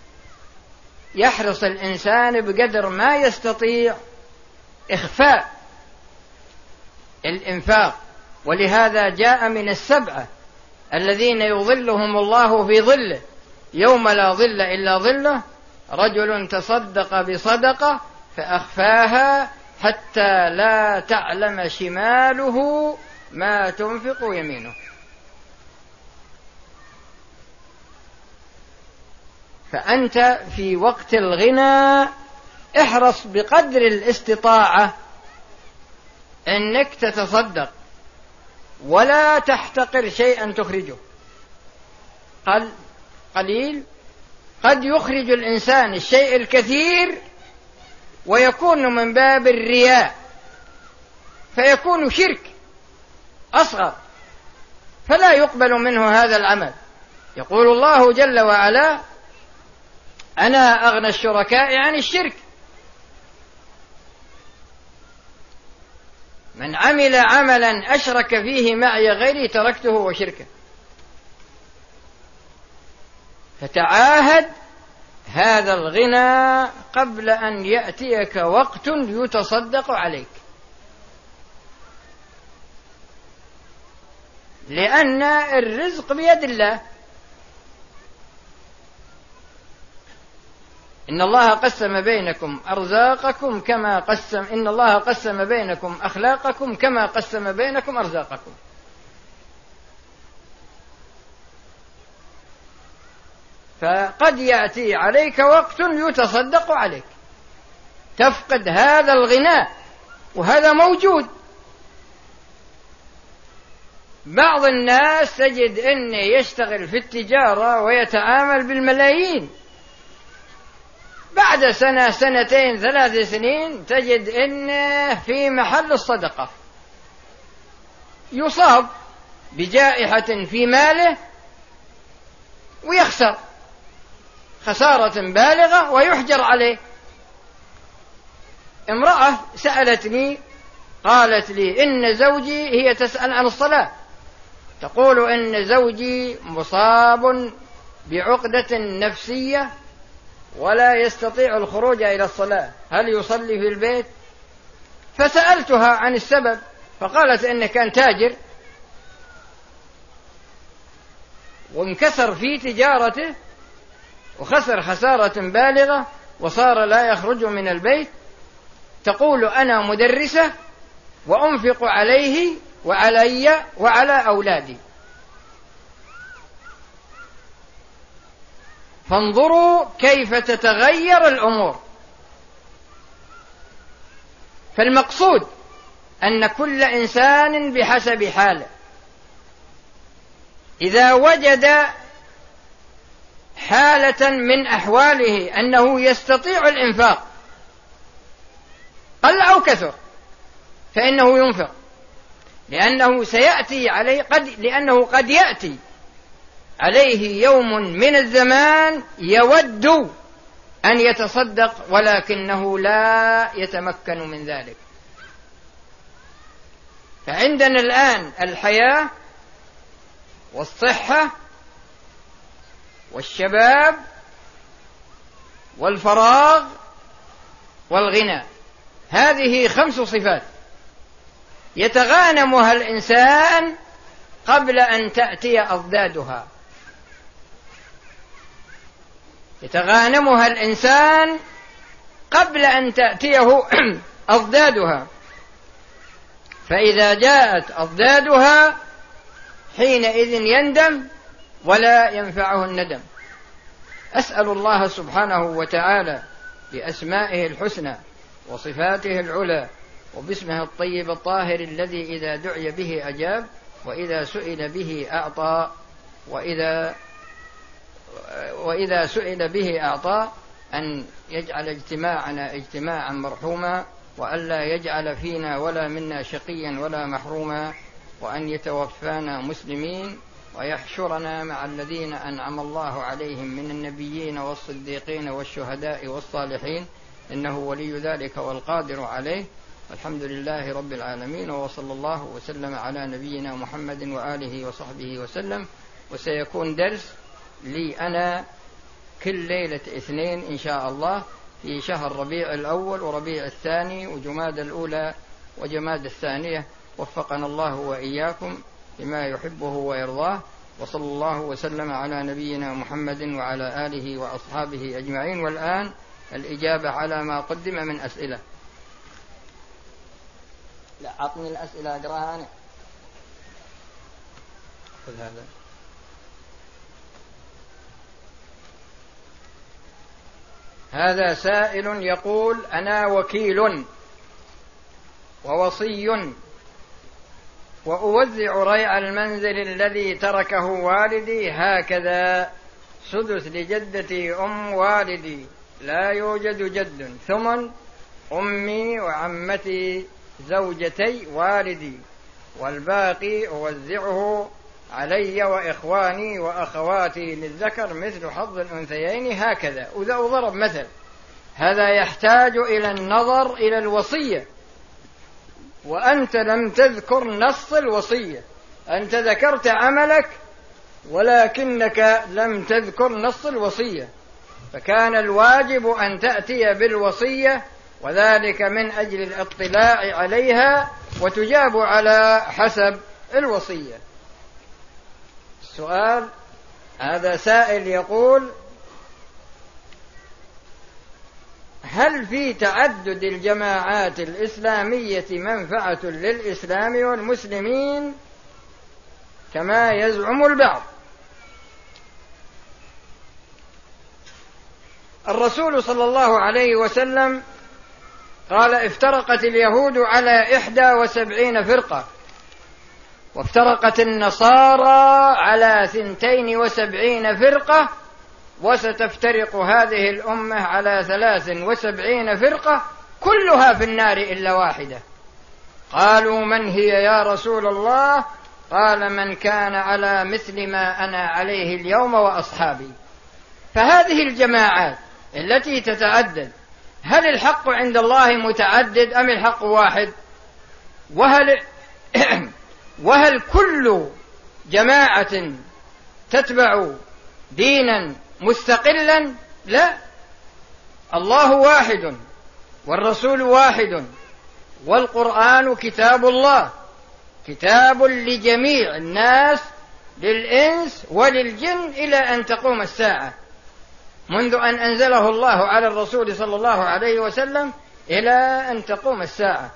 Speaker 2: يحرص الإنسان بقدر ما يستطيع إخفاء الإنفاق. ولهذا جاء من السبعة الذين يظلهم الله في ظله يوم لا ظل إلا ظله رجل تصدق بصدقة فأخفاها حتى لا تعلم شماله ما تنفق يمينه. فأنت في وقت الغنى احرص بقدر الاستطاعة أنك تتصدق، ولا تحتقر شيئا تخرجه. قل قليل قد يخرج الإنسان الشيء الكثير ويكون من باب الرياء فيكون شرك أصغر، فلا يقبل منه هذا العمل. يقول الله جل وعلا أنا أغنى الشركاء عن الشرك، من عمل عملا أشرك فيه معي غيري تركته وشركه. فتعاهد هذا الغنى قبل أن يأتيك وقت يتصدق عليك، لأن الرزق بيد الله. إن الله قسم بينكم أرزاقكم كما قسم إن الله قسم بينكم أخلاقكم كما قسم بينكم أرزاقكم. فقد يأتي عليك وقت يتصدق عليك تفقد هذا الغناء، وهذا موجود. بعض الناس تجد أنه يشتغل في التجارة ويتعامل بالملايين، بعد سنة سنتين ثلاث سنين تجد أنه في محل الصدقة يصاب بجائحة في ماله ويخسر خسارة بالغة ويحجر عليه. امرأة سألتني قالت لي إن زوجي، هي تسأل عن الصلاة، تقول إن زوجي مصاب بعقدة نفسية ولا يستطيع الخروج إلى الصلاة، هل يصلي في البيت؟ فسألتها عن السبب فقالت إنه كان تاجر وانكسر في تجارته وخسر خسارة بالغة وصار لا يخرج من البيت. تقول أنا مدرسة وأنفق عليه وعلي وعلى أولادي. فانظروا كيف تتغير الأمور. فالمقصود أن كل إنسان بحسب حاله إذا وجد حالة من أحواله أنه يستطيع الإنفاق قل أو كثر فإنه ينفق، لأنه سيأتي عليه قد لأنه قد يأتي عليه يوم من الزمان يود أن يتصدق ولكنه لا يتمكن من ذلك. فعندنا الآن الحياة والصحة والشباب والفراغ والغنى، هذه خمس صفات يتغانمها الإنسان قبل أن تأتي أضدادها. يتغانمها الإنسان قبل أن تأتيه أضدادها، فإذا جاءت أضدادها حينئذ يندم ولا ينفعه الندم. أسأل الله سبحانه وتعالى بأسمائه الحسنى وصفاته العلى وباسمه الطيب الطاهر الذي إذا دعي به أجاب وإذا سئل به أعطى وإذا وإذا سئل به أعطى، أن يجعل اجتماعنا اجتماعا مرحوما، وألا يجعل فينا ولا منا شقيا ولا محروما، وأن يتوفانا مسلمين ويحشرنا مع الذين أنعم الله عليهم من النبيين والصديقين والشهداء والصالحين، إنه ولي ذلك والقادر عليه. الحمد لله رب العالمين، وصلى الله وسلم على نبينا محمد وآله وصحبه وسلم. وسيكون درس لي أنا كل ليلة اثنين إن شاء الله في شهر ربيع الأول وربيع الثاني وجماد الأولى وجماد الثانية، وفقنا الله وإياكم لما يحبه ويرضاه. وصلى الله وسلم على نبينا محمد وعلى آله وأصحابه أجمعين. والآن الإجابة على ما قدم من أسئلة. لا أعطني الأسئلة أقرأها أنا. خذ هذا. هذا سائل يقول: أنا وكيل ووصي وأوزع ريع المنزل الذي تركه والدي هكذا: سدس لجدتي أم والدي، لا يوجد جد، ثمن أمي وعمتي زوجتي والدي، والباقي أوزعه علي وإخواني وأخواتي للذكر مثل حظ الأنثيين هكذا. وإذا ضرب مثل، هذا يحتاج إلى النظر إلى الوصية، وأنت لم تذكر نص الوصية. أنت ذكرت عملك ولكنك لم تذكر نص الوصية، فكان الواجب أن تأتي بالوصية، وذلك من أجل الاطلاع عليها، وتجاب على حسب الوصية. السؤال: هذا سائل يقول: هل في تعدد الجماعات الإسلامية منفعة للإسلام والمسلمين كما يزعم البعض؟ الرسول صلى الله عليه وسلم قال: افترقت اليهود على إحدى وسبعين فرقة، وافترقت النصارى على ثنتين وسبعين فرقة، وستفترق هذه الأمة على ثلاث وسبعين فرقة، كلها في النار إلا واحدة. قالوا: من هي يا رسول الله؟ قال: من كان على مثل ما أنا عليه اليوم وأصحابي. فهذه الجماعات التي تتعدد، هل الحق عند الله متعدد أم الحق واحد؟ وهل وهل كل جماعة تتبع دينا مستقلا؟ لا، الله واحد والرسول واحد، والقرآن كتاب الله، كتاب لجميع الناس، للإنس وللجن، إلى أن تقوم الساعة، منذ أن أنزله الله على الرسول صلى الله عليه وسلم إلى أن تقوم الساعة.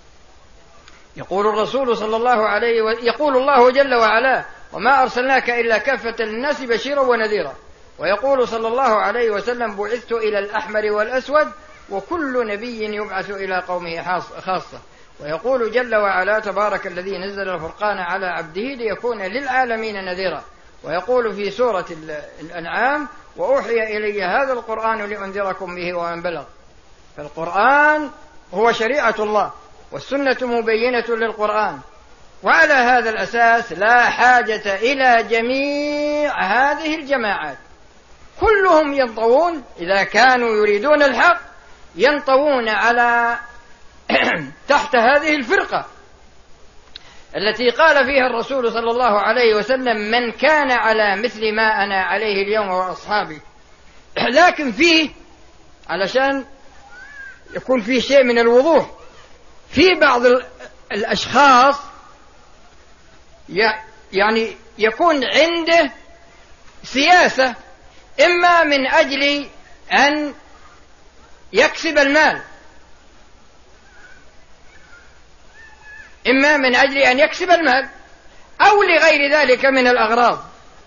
Speaker 2: يقول الرسول صلى الله عليه و... يقول الله جل وعلا: وما أرسلناك إلا كافة للناس بشيرا ونذيرا. ويقول صلى الله عليه وسلم: بعثت إلى الأحمر والأسود، وكل نبي يبعث إلى قومه خاصة. ويقول جل وعلا: تبارك الذي نزل الفرقان على عبده ليكون للعالمين نذيرا. ويقول في سورة الأنعام: وأوحي إلي هذا القرآن لأنذركم به ومن بلغ. فالقرآن هو شريعة الله، والسنة مبينة للقرآن، وعلى هذا الأساس لا حاجة إلى جميع هذه الجماعات، كلهم ينطوون إذا كانوا يريدون الحق، ينطوون على تحت هذه الفرقة التي قال فيها الرسول صلى الله عليه وسلم: من كان على مثل ما أنا عليه اليوم وأصحابي. لكن فيه، علشان يكون فيه شيء من الوضوح، في بعض الأشخاص يعني يكون عنده سياسة، إما من أجل أن يكسب المال، إما من أجل أن يكسب المال أو لغير ذلك من الأغراض.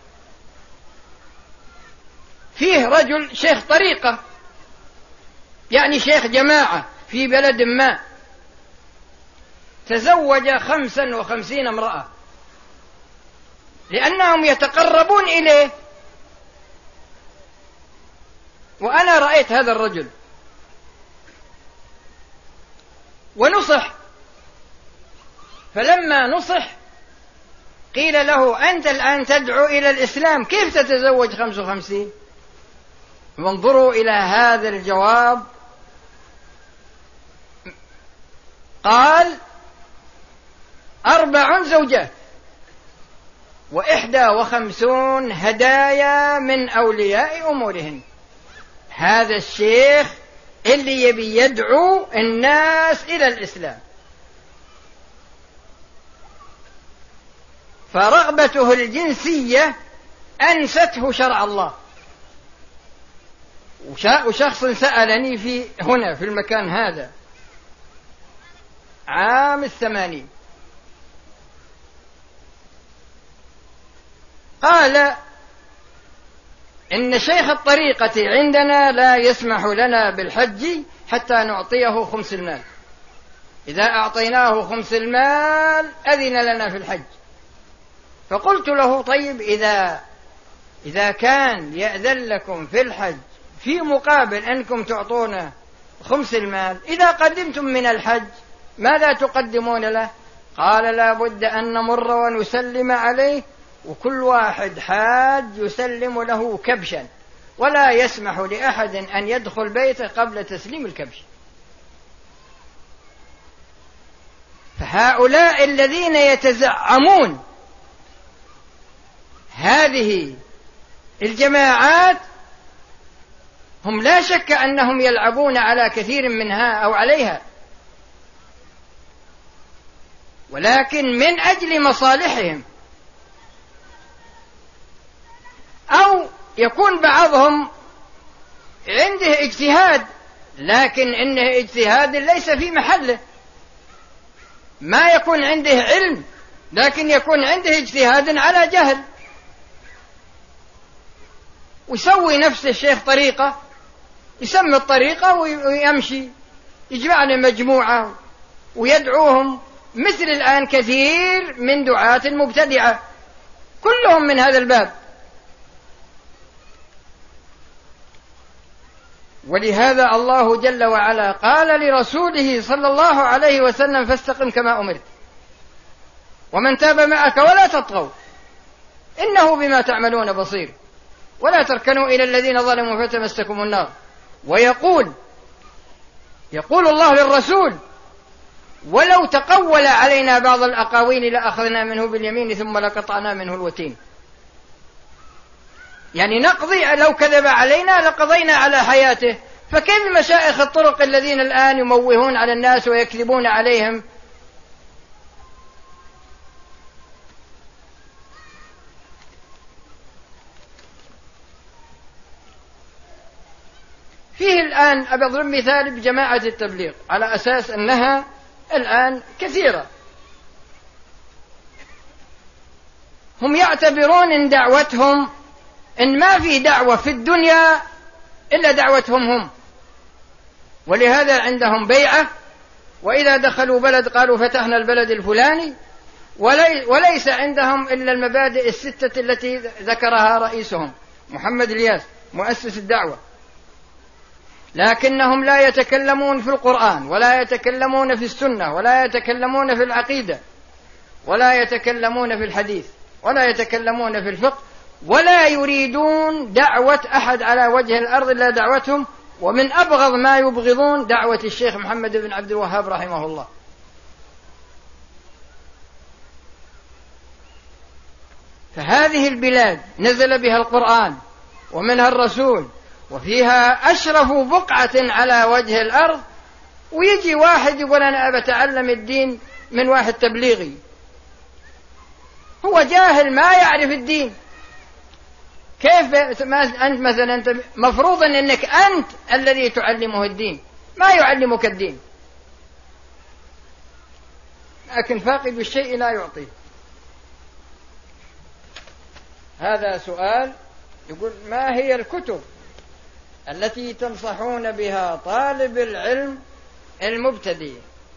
Speaker 2: فيه رجل شيخ طريقة، يعني شيخ جماعة في بلد ما، تزوج خمسا وخمسين امرأة لأنهم يتقربون إليه. وأنا رأيت هذا الرجل ونصح، فلما نصح قيل له أنت الآن تدعو إلى الإسلام، كيف تتزوج خمس وخمسين؟ وانظروا إلى هذا الجواب، قال أربع زوجات وإحدى وخمسون هدايا من أولياء أمورهن. هذا الشيخ اللي يبي يدعو الناس إلى الإسلام، فرغبته الجنسية أنسته شرع الله. وشخص سألني في هنا في المكان هذا عام الثمانين، قال إن شيخ الطريقة عندنا لا يسمح لنا بالحج حتى نعطيه خمس المال، إذا أعطيناه خمس المال أذن لنا في الحج. فقلت له طيب إذا إذا كان يأذن لكم في الحج في مقابل أنكم تعطونا خمس المال، إذا قدمتم من الحج ماذا تقدمون له؟ قال لا بد أن نمر ونسلم عليه، وكل واحد حاج يسلم له كبشا، ولا يسمح لأحد أن يدخل بيته قبل تسليم الكبش. فهؤلاء الذين يتزعمون هذه الجماعات هم لا شك أنهم يلعبون على كثير منها أو عليها، ولكن من أجل مصالحهم، أو يكون بعضهم عنده اجتهاد لكن إنه اجتهاد ليس في محله، ما يكون عنده علم لكن يكون عنده اجتهاد على جهل، ويسوي نفس الشيخ طريقة، يسمي الطريقة ويمشي يجمع له مجموعة ويدعوهم، مثل الآن كثير من دعاة مبتدعة كلهم من هذا الباب. ولهذا الله جل وعلا قال لرسوله صلى الله عليه وسلم فاستقم كما أمرت ومن تاب معك ولا تطغوا إنه بما تعملون بصير ولا تركنوا إلى الذين ظلموا فتمسكم النار. ويقول يقول الله للرسول ولو تقول علينا بعض الأقاويل لأخذنا منه باليمين ثم لقطعنا منه الوتين، يعني نقضي لو كذب علينا لقضينا على حياته. فكيف مشائخ الطرق الذين الآن يموهون على الناس ويكذبون عليهم؟ فيه الآن أبي أضرب مثال بجماعة التبليغ على أساس أنها الآن كثيرة، هم يعتبرون إن دعوتهم إن ما في دعوة في الدنيا إلا دعوتهم هم، ولهذا عندهم بيعة، وإذا دخلوا بلد قالوا فتحنا البلد الفلاني، ولي وليس عندهم إلا المبادئ الستة التي ذكرها رئيسهم محمد الياس مؤسس الدعوة، لكنهم لا يتكلمون في القرآن ولا يتكلمون في السنة ولا يتكلمون في العقيدة ولا يتكلمون في الحديث ولا يتكلمون في الفقه، ولا يريدون دعوة أحد على وجه الأرض إلا دعوتهم، ومن أبغض ما يبغضون دعوة الشيخ محمد بن عبد الوهاب رحمه الله. فهذه البلاد نزل بها القرآن ومنها الرسول وفيها أشرف بقعة على وجه الأرض، ويجي واحد يقول أنا أتعلم الدين من واحد تبليغي، هو جاهل ما يعرف الدين. كيف أنت مثلا أنت مفروض أنك أنت الذي تعلمه الدين، ما يعلمك الدين، لكن فاقد الشيء لا يعطيه. هذا سؤال يقول ما هي الكتب التي تنصحون بها طالب العلم المبتدئ؟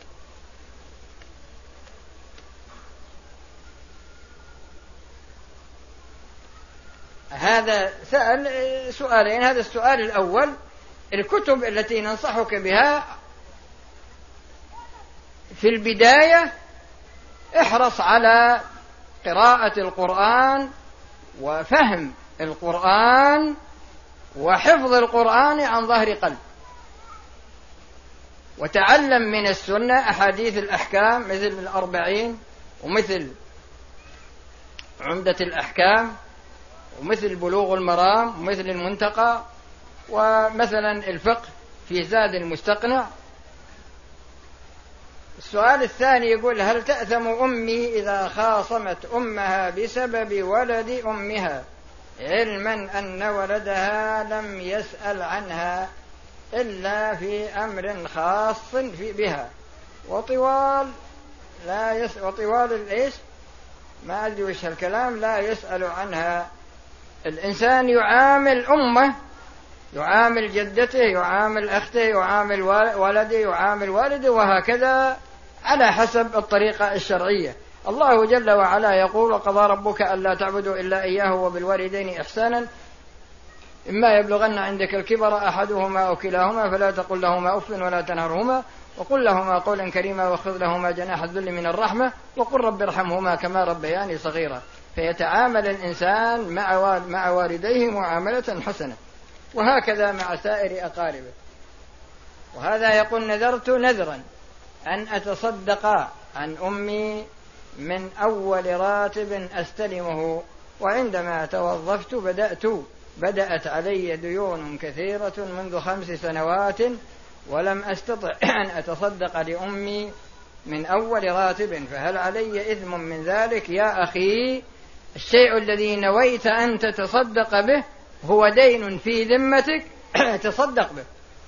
Speaker 2: هذا سأل سؤالين. هذا السؤال الأول الكتب التي ننصحك بها في البداية احرص على قراءة القرآن وفهم القرآن وحفظ القرآن عن ظهر قلب. وتعلم من السنة أحاديث الأحكام مثل الأربعين ومثل عمدة الأحكام ومثل بلوغ المرام ومثل المنتقى ومثلا الفقه في زاد المستقنع. السؤال الثاني يقول: هل تأثم أمي إذا خاصمت أمها بسبب ولد أمها علما أن ولدها لم يسأل عنها إلا في أمر خاص في بها وطوال لا يس وطوال الإيش ما أدري وش هالكلام لا يسأل عنها؟ الإنسان يعامل أمه، يعامل جدته، يعامل أخته، يعامل ولده، يعامل والده، وهكذا على حسب الطريقة الشرعية. الله جل وعلا يقول: وقضى ربك ألا تعبدوا إلا إياه وبالوالدين إحسانا إما يبلغن عندك الكبر أحدهما أو كلاهما فلا تقل لهما أف ولا تنهرهما وقل لهما قولا كريما واخفض لهما جناح الذل من الرحمة وقل رب ارحمهما كما ربياني صغيرا. فيتعامل الإنسان مع والديه معاملة حسنة، وهكذا مع سائر أقاربه. وهذا يقول: نذرت نذرا أن أتصدق عن أمي من أول راتب أستلمه، وعندما توظفت بدأت بدأت علي ديون كثيرة منذ خمس سنوات ولم أستطع أن أتصدق لأمي من أول راتب، فهل علي إثم من ذلك؟ يا أخي، الشيء الذي نويت أن تتصدق به هو دين في ذمتك تصدق به.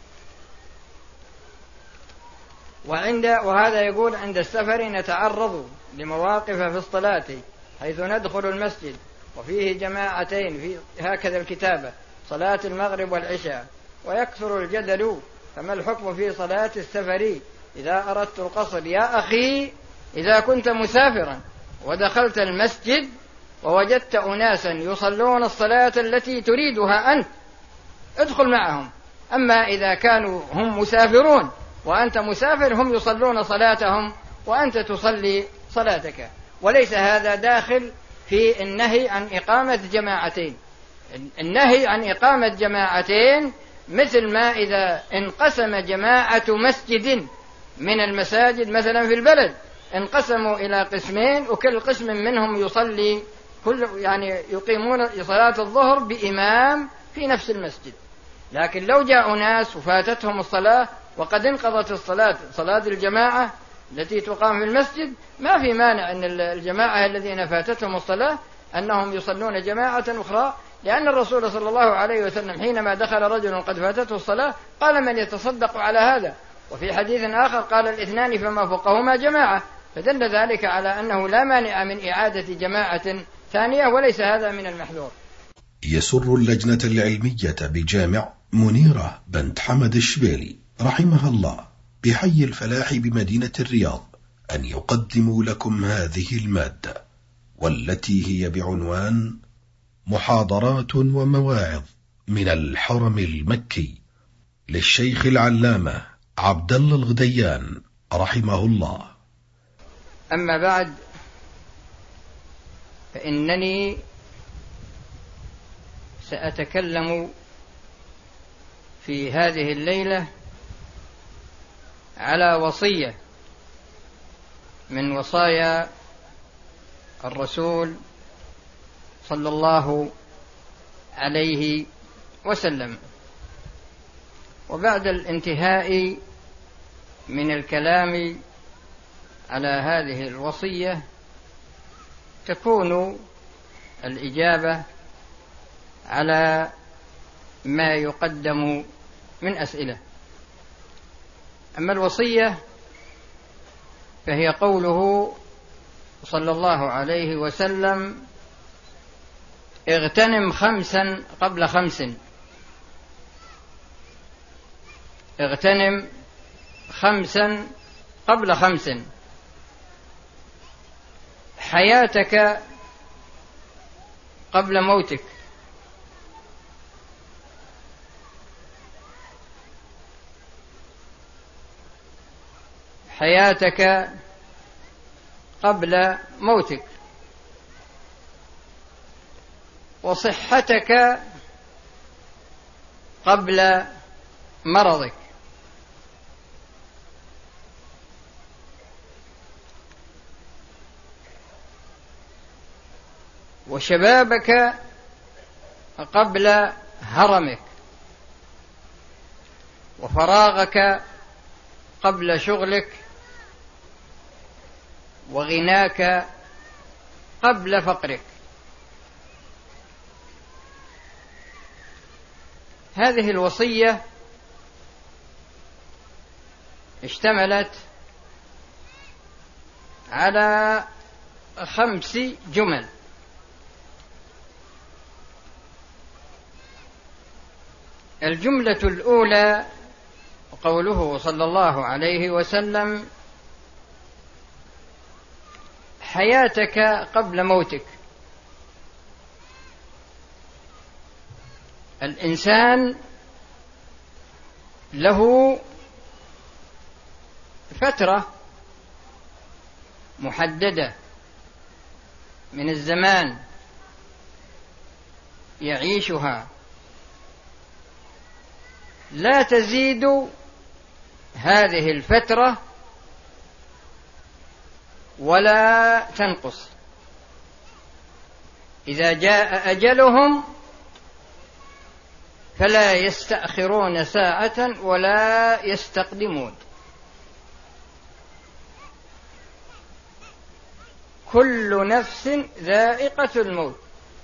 Speaker 2: وعند وهذا يقول: عند السفر نتعرض لمواقف في الصلاة حيث ندخل المسجد وفيه جماعتين في هكذا الكتابة صلاة المغرب والعشاء ويكثر الجدل، فما الحكم في صلاة السفر إذا أردت القصر؟ يا أخي، إذا كنت مسافرا ودخلت المسجد ووجدت أناسا يصلون الصلاة التي تريدها أنت ادخل معهم. أما إذا كانوا هم مسافرون وأنت مسافر هم يصلون صلاتهم وأنت تصلي صلاتك. وليس هذا داخل في النهي عن إقامة جماعتين. النهي عن إقامة جماعتين مثل ما إذا انقسم جماعة مسجد من المساجد مثلا في البلد، انقسموا إلى قسمين وكل قسم منهم يصلي كل يعني يقيمون صلاة الظهر بإمام في نفس المسجد. لكن لو جاءوا ناس وفاتتهم الصلاة وقد انقضت الصلاة صلاة الجماعة التي تقام في المسجد، ما في مانع أن الجماعة الذين فاتتهم الصلاة أنهم يصلون جماعة أخرى، لأن الرسول صلى الله عليه وسلم حينما دخل رجل قد فاتته الصلاة قال: من يتصدق على هذا؟ وفي حديث آخر قال: الاثنان فما فوقهما جماعة. فدل ذلك على أنه لا مانع من إعادة جماعة ثانية، وليس هذا من المحذور.
Speaker 1: يسر اللجنة العلمية بجامع منيرة بنت حمد الشبيلي رحمها الله بحي الفلاح بمدينة الرياض أن يقدموا لكم هذه المادة، والتي هي بعنوان محاضرات ومواعظ من الحرم المكي للشيخ العلامة عبد الله الغديان رحمه الله.
Speaker 2: أما بعد، فإنني سأتكلم في هذه الليلة على وصية من وصايا الرسول صلى الله عليه وسلم. وبعد الانتهاء من الكلام على هذه الوصية تكون الإجابة على ما يقدم من أسئلة. أما الوصية فهي قوله صلى الله عليه وسلم: اغتنم خمسا قبل خمس. اغتنم خمسا قبل خمس: حياتك قبل موتك، حياتك قبل موتك. وصحتك قبل مرضك، وشبابك قبل هرمك، وفراغك قبل شغلك، وغناك قبل فقرك. هذه الوصية اشتملت على خمس جمل. الجملة الأولى قوله صلى الله عليه وسلم: حياتك قبل موتك. الإنسان له فترة محددة من الزمان يعيشها، لا تزيد هذه الفترة ولا تنقص. إذا جاء أجلهم فلا يستأخرون ساعة ولا يستقدمون. كل نفس ذائقة الموت.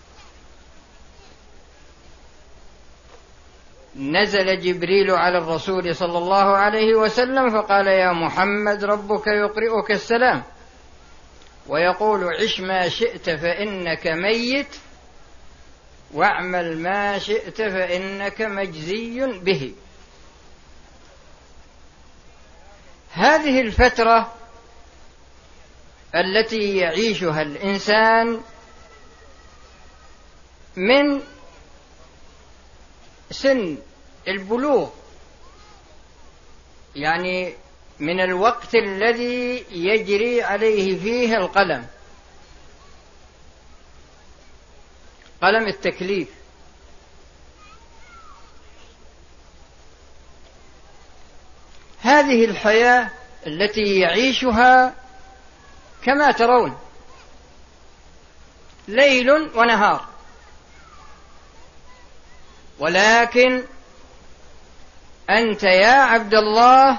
Speaker 2: نزل جبريل على الرسول صلى الله عليه وسلم فقال: يا محمد ربك يقرئك السلام ويقول: عش ما شئت فإنك ميت، واعمل ما شئت فإنك مجزي به. هذه الفترة التي يعيشها الإنسان من سن البلوغ، يعني من الوقت الذي يجري عليه فيه القلم، قلم التكليف، هذه الحياة التي يعيشها كما ترون ليل ونهار، ولكن أنت يا عبد الله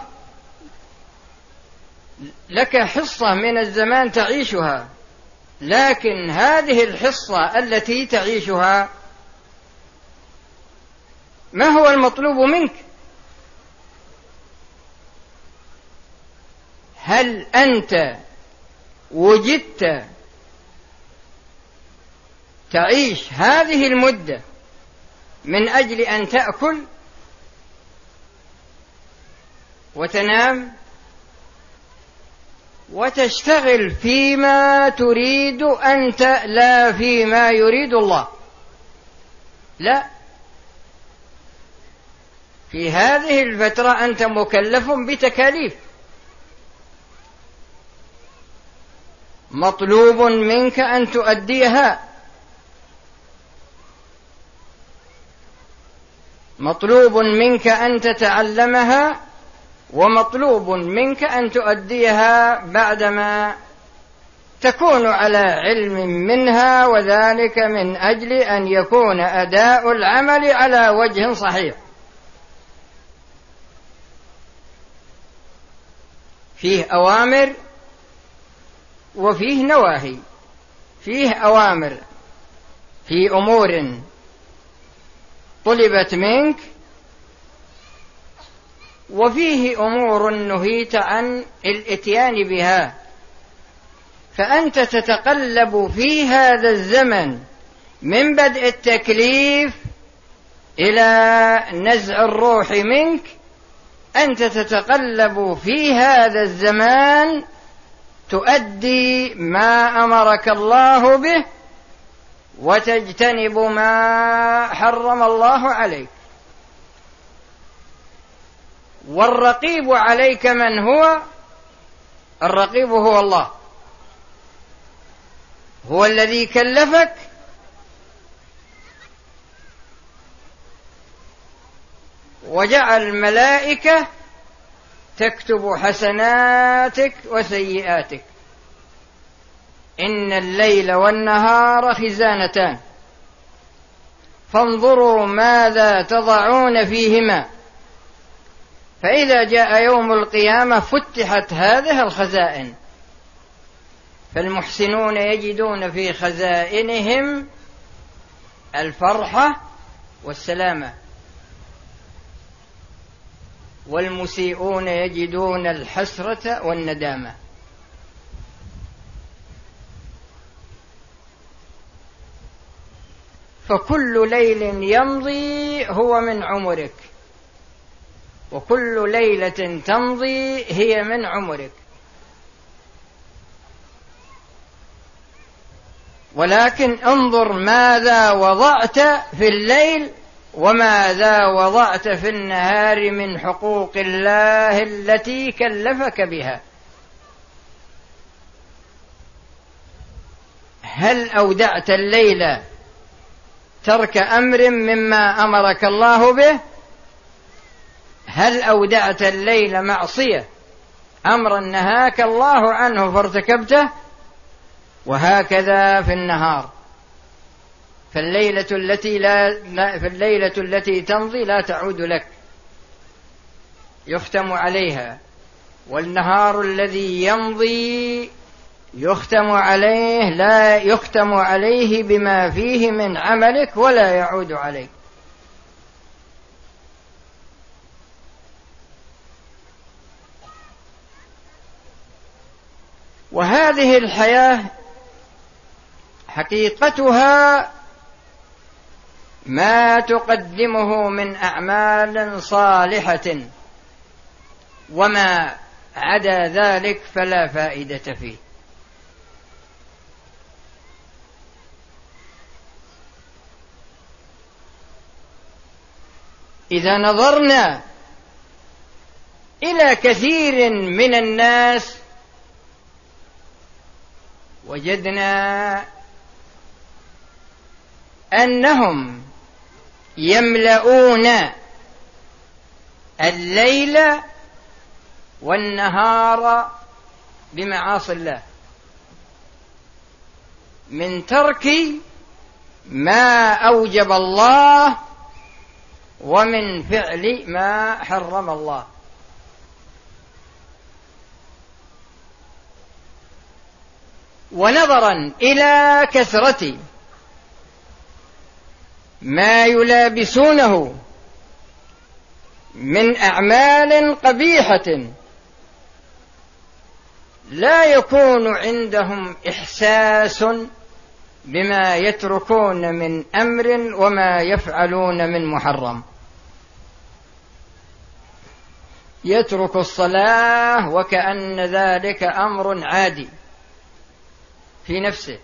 Speaker 2: لك حصة من الزمان تعيشها، لكن هذه الحصة التي تعيشها ما هو المطلوب منك؟ هل أنت وجدت تعيش هذه المدة من أجل أن تأكل وتنام وتشتغل فيما تريد أنت لا فيما يريد الله؟ لا، في هذه الفترة أنت مكلف بتكاليف، مطلوب منك أن تؤديها، مطلوب منك أن تتعلمها، ومطلوب منك أن تؤديها بعدما تكون على علم منها، وذلك من أجل أن يكون أداء العمل على وجه صحيح. فيه أوامر وفيه نواهي، فيه أوامر في أمور طلبت منك، وفيه أمور نهيت عن الإتيان بها، فأنت تتقلب في هذا الزمن من بدء التكليف إلى نزع الروح منك، أنت تتقلب في هذا الزمان تؤدي ما أمرك الله به وتجتنب ما حرم الله عليك. والرقيب عليك من هو؟ الرقيب هو الله، هو الذي كلفك وجعل الملائكة تكتب حسناتك وسيئاتك. إن الليل والنهار خزانتان فانظروا ماذا تضعون فيهما، فإذا جاء يوم القيامة فتحت هذه الخزائن، فالمحسنون يجدون في خزائنهم الفرحة والسلامة، والمسيئون يجدون الحسرة والندامة. فكل ليل يمضي هو من عمرك، وكل ليلة تمضي هي من عمرك. ولكن انظر ماذا وضعت في الليل وماذا وضعت في النهار من حقوق الله التي كلفك بها. هل أودعت الليل ترك أمر مما أمرك الله به؟ هل أودعت الليل معصية أمرا نهاك الله عنه فارتكبته؟ وهكذا في النهار، فالليلة التي لا فالليلة التي تمضي لا تعود لك، يختم عليها، والنهار الذي يمضي يختم عليه لا يختم عليه بما فيه من عملك ولا يعود عليك. وهذه الحياة حقيقتها ما تقدمه من أعمال صالحة، وما عدا ذلك فلا فائدة فيه. إذا نظرنا إلى كثير من الناس وجدنا أنهم يملؤون الليل والنهار بمعاصي الله، من ترك ما أوجب الله ومن فعل ما حرم الله. ونظرا إلى كثرة ما يلابسونه من أعمال قبيحة لا يكون عندهم إحساس بما يتركون من أمر وما يفعلون من محرم. يترك الصلاة وكأن ذلك أمر عادي في نفسه،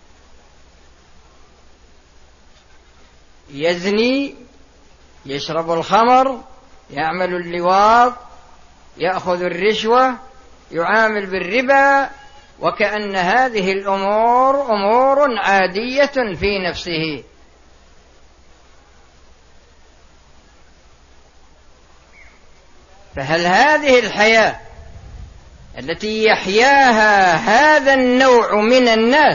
Speaker 2: يزني، يشرب الخمر، يعمل اللواط، يأخذ الرشوة، يعامل بالربا، وكأن هذه الأمور أمور عادية في نفسه. فهل هذه الحياة التي يحياها هذا النوع من الناس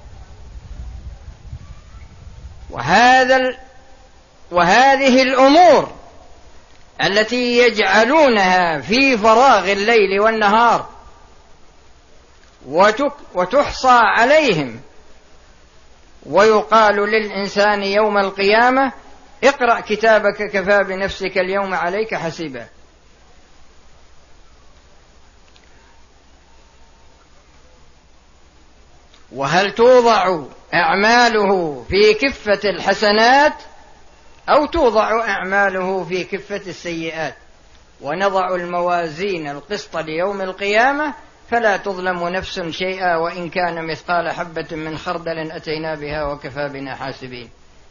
Speaker 2: وهذا وهذه الأمور التي يجعلونها في فراغ الليل والنهار وتحصى عليهم، ويقال للإنسان يوم القيامة اقرأ كتابك كفى بنفسك اليوم عليك حسيبا، وهل توضع أعماله في كفة الحسنات أو توضع أعماله في كفة السيئات؟ ونضع الموازين القسط ليوم القيامة فلا تظلم نفس شيئا وإن كان مثقال حبة من خردل أتينا بها وكفى بنا حاسبين.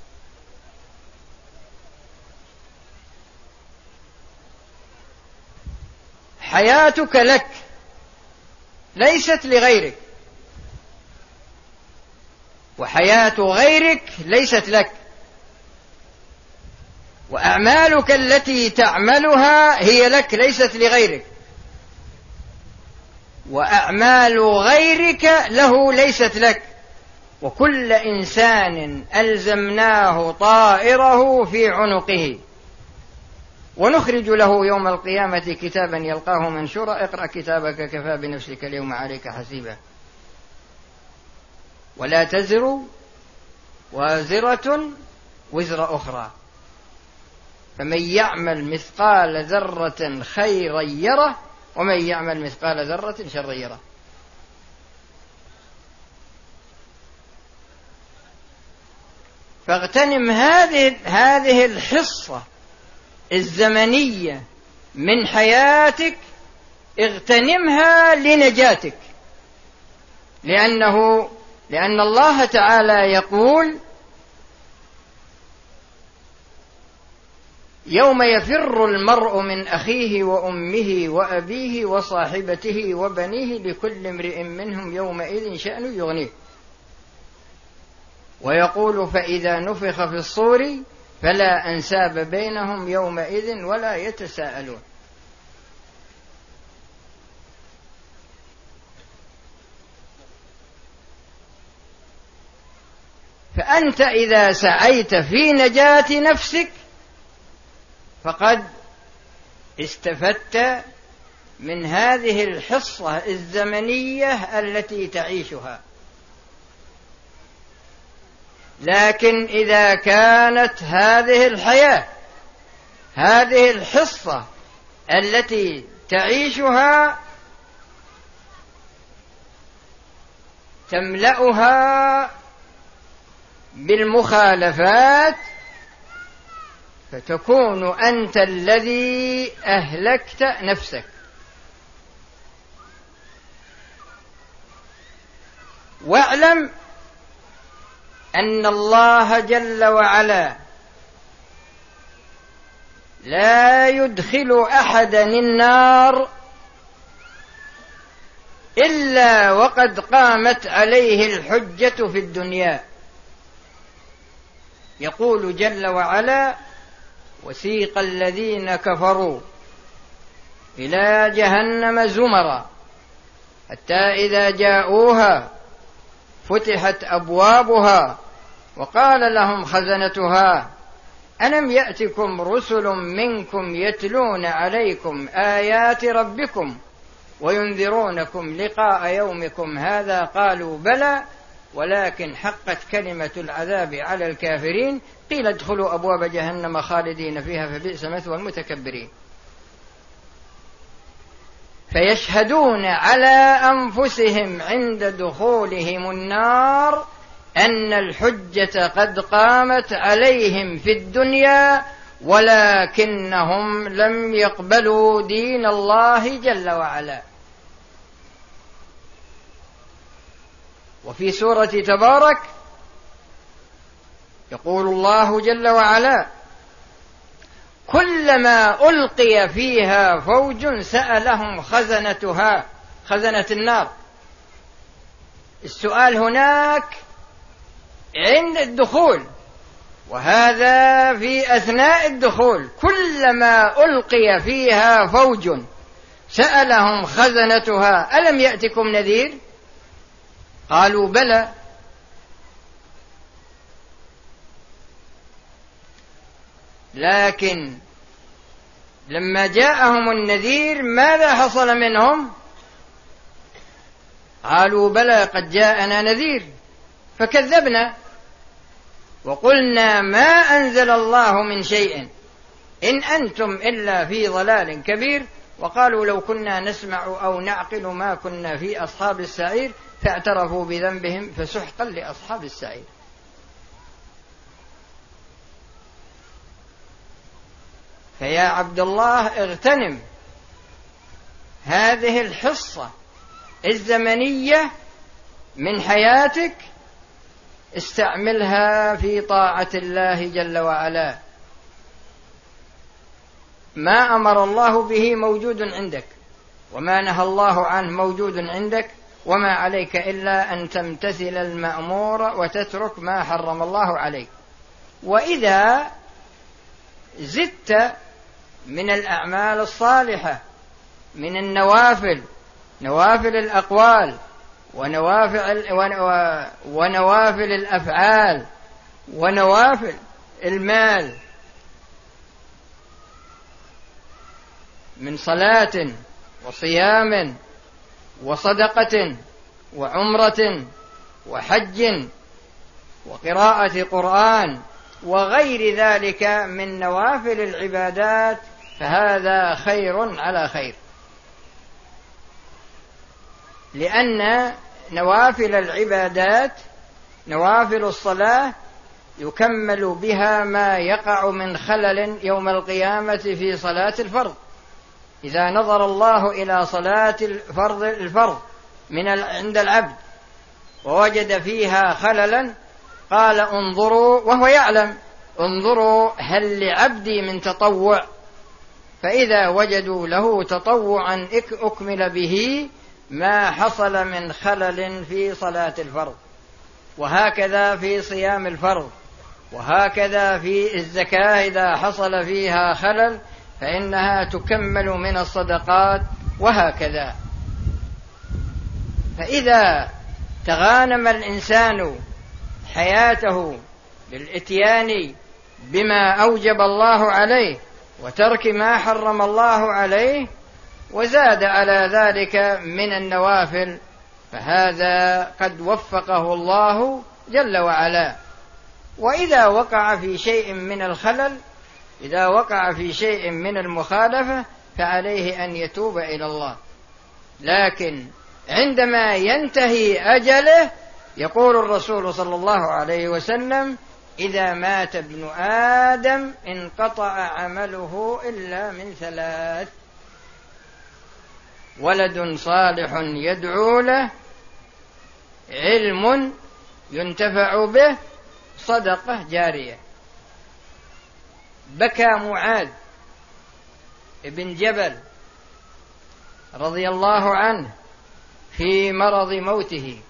Speaker 2: حياتك لك ليست لغيرك، وحياة غيرك ليست لك. وأعمالك التي تعملها هي لك ليست لغيرك، وأعمال غيرك له ليست لك. وكل إنسان ألزمناه طائره في عنقه ونخرج له يوم القيامة كتابا يلقاه منشورا اقرأ كتابك كفى بنفسك اليوم عليك حسيبا. ولا تزر وازرة وزر أخرى، فمن يعمل مثقال ذرة خيرا يره ومن يعمل مثقال ذرة شرا يره. فاغتنم هذه هذه الحصة الزمنية من حياتك، اغتنمها لنجاتك، لأنه لأن الله تعالى يقول يوم يفر المرء من أخيه وأمه وأبيه وصاحبته وبنيه لكل امرئ منهم يومئذ شأن يغنيه. ويقول فإذا نفخ في الصور فلا أنساب بينهم يومئذ ولا يتساءلون. فأنت إذا سعيت في نجاة نفسك فقد استفدت من هذه الحصة الزمنية التي تعيشها. لكن إذا كانت هذه الحياة هذه الحصة التي تعيشها تملأها بالمخالفات فتكون أنت الذي أهلكت نفسك. واعلم أن الله جل وعلا لا يدخل أحدا النار إلا وقد قامت عليه الحجة في الدنيا. يقول جل وعلا وسيق الذين كفروا إلى جهنم زمرا حتى إذا جاءوها فتحت أبوابها وقال لهم خزنتها ألم يأتكم رسل منكم يتلون عليكم آيات ربكم وينذرونكم لقاء يومكم هذا قالوا بلى ولكن حقت كلمة العذاب على الكافرين قيل ادخلوا أبواب جهنم خالدين فيها فبئس مثوى المتكبرين. فيشهدون على أنفسهم عند دخولهم النار أن الحجة قد قامت عليهم في الدنيا ولكنهم لم يقبلوا دين الله جل وعلا. وفي سورة تبارك يقول الله جل وعلا كلما ألقي فيها فوج سألهم خزنتها خزنة النار. السؤال هناك عند الدخول وهذا في أثناء الدخول. كلما ألقي فيها فوج سألهم خزنتها ألم يأتكم نذير قالوا بلى لكن لما جاءهم النذير ماذا حصل منهم؟ قالوا بلى قد جاءنا نذير فكذبنا وقلنا ما أنزل الله من شيء إن أنتم إلا في ضلال كبير وقالوا لو كنا نسمع أو نعقل ما كنا في أصحاب السعير فاعترفوا بذنبهم فسحقا لأصحاب السعير. فيا عبد الله اغتنم هذه الحصة الزمنية من حياتك استعملها في طاعة الله جل وعلا. ما أمر الله به موجود عندك وما نهى الله عنه موجود عندك وما عليك إلا أن تمتثل المأمور وتترك ما حرم الله عليك. وإذا زدت من الأعمال الصالحة، من النوافل، نوافل الأقوال ونوافل, ونوافل الأفعال ونوافل المال، من صلاة وصيام وصدقة وعمرة وحج وقراءة قرآن وغير ذلك من نوافل العبادات، فهذا خير على خير، لأن نوافل العبادات، نوافل الصلاة، يكمل بها ما يقع من خلل يوم القيامة في صلاة الفرض. إذا نظر الله إلى صلاة الفرض الفرض من عند العبد ووجد فيها خللا قال انظروا، وهو يعلم، انظروا هل لعبدي من تطوع، فإذا وجدوا له تطوعا أكمل به ما حصل من خلل في صلاة الفرض. وهكذا في صيام الفرض، وهكذا في الزكاة إذا حصل فيها خلل فإنها تكمل من الصدقات، وهكذا. فإذا تغانم الإنسان حياته بالإتيان بما أوجب الله عليه وترك ما حرم الله عليه وزاد على ذلك من النوافل، فهذا قد وفقه الله جل وعلا. وإذا وقع في شيء من الخلل، إذا وقع في شيء من المخالفة، فعليه أن يتوب إلى الله. لكن عندما ينتهي أجله يقول الرسول صلى الله عليه وسلم: إذا مات ابن آدم انقطع عمله إلا من ثلاث: ولد صالح يدعو له، علم ينتفع به، صدقة جارية. بكى معاذ ابن جبل رضي الله عنه في مرض موته،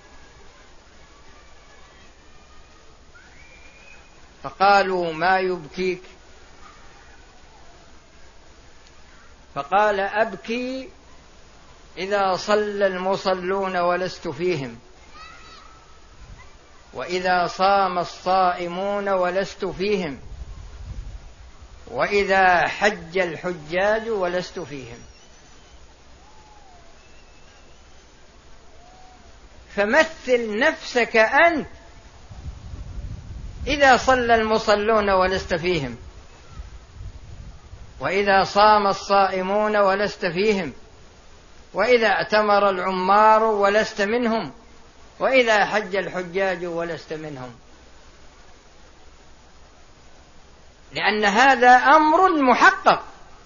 Speaker 2: فقالوا: ما يبكيك؟ فقال: أبكي إذا صلى المصلون ولست فيهم، وإذا صام الصائمون ولست فيهم، وإذا حج الحجاج ولست فيهم. فمثل نفسك أنت إذا صلى المصلون ولست فيهم، وإذا صام الصائمون ولست فيهم، وإذا اعتمر العمار ولست منهم، وإذا حج الحجاج ولست منهم، لأن هذا أمر محقق.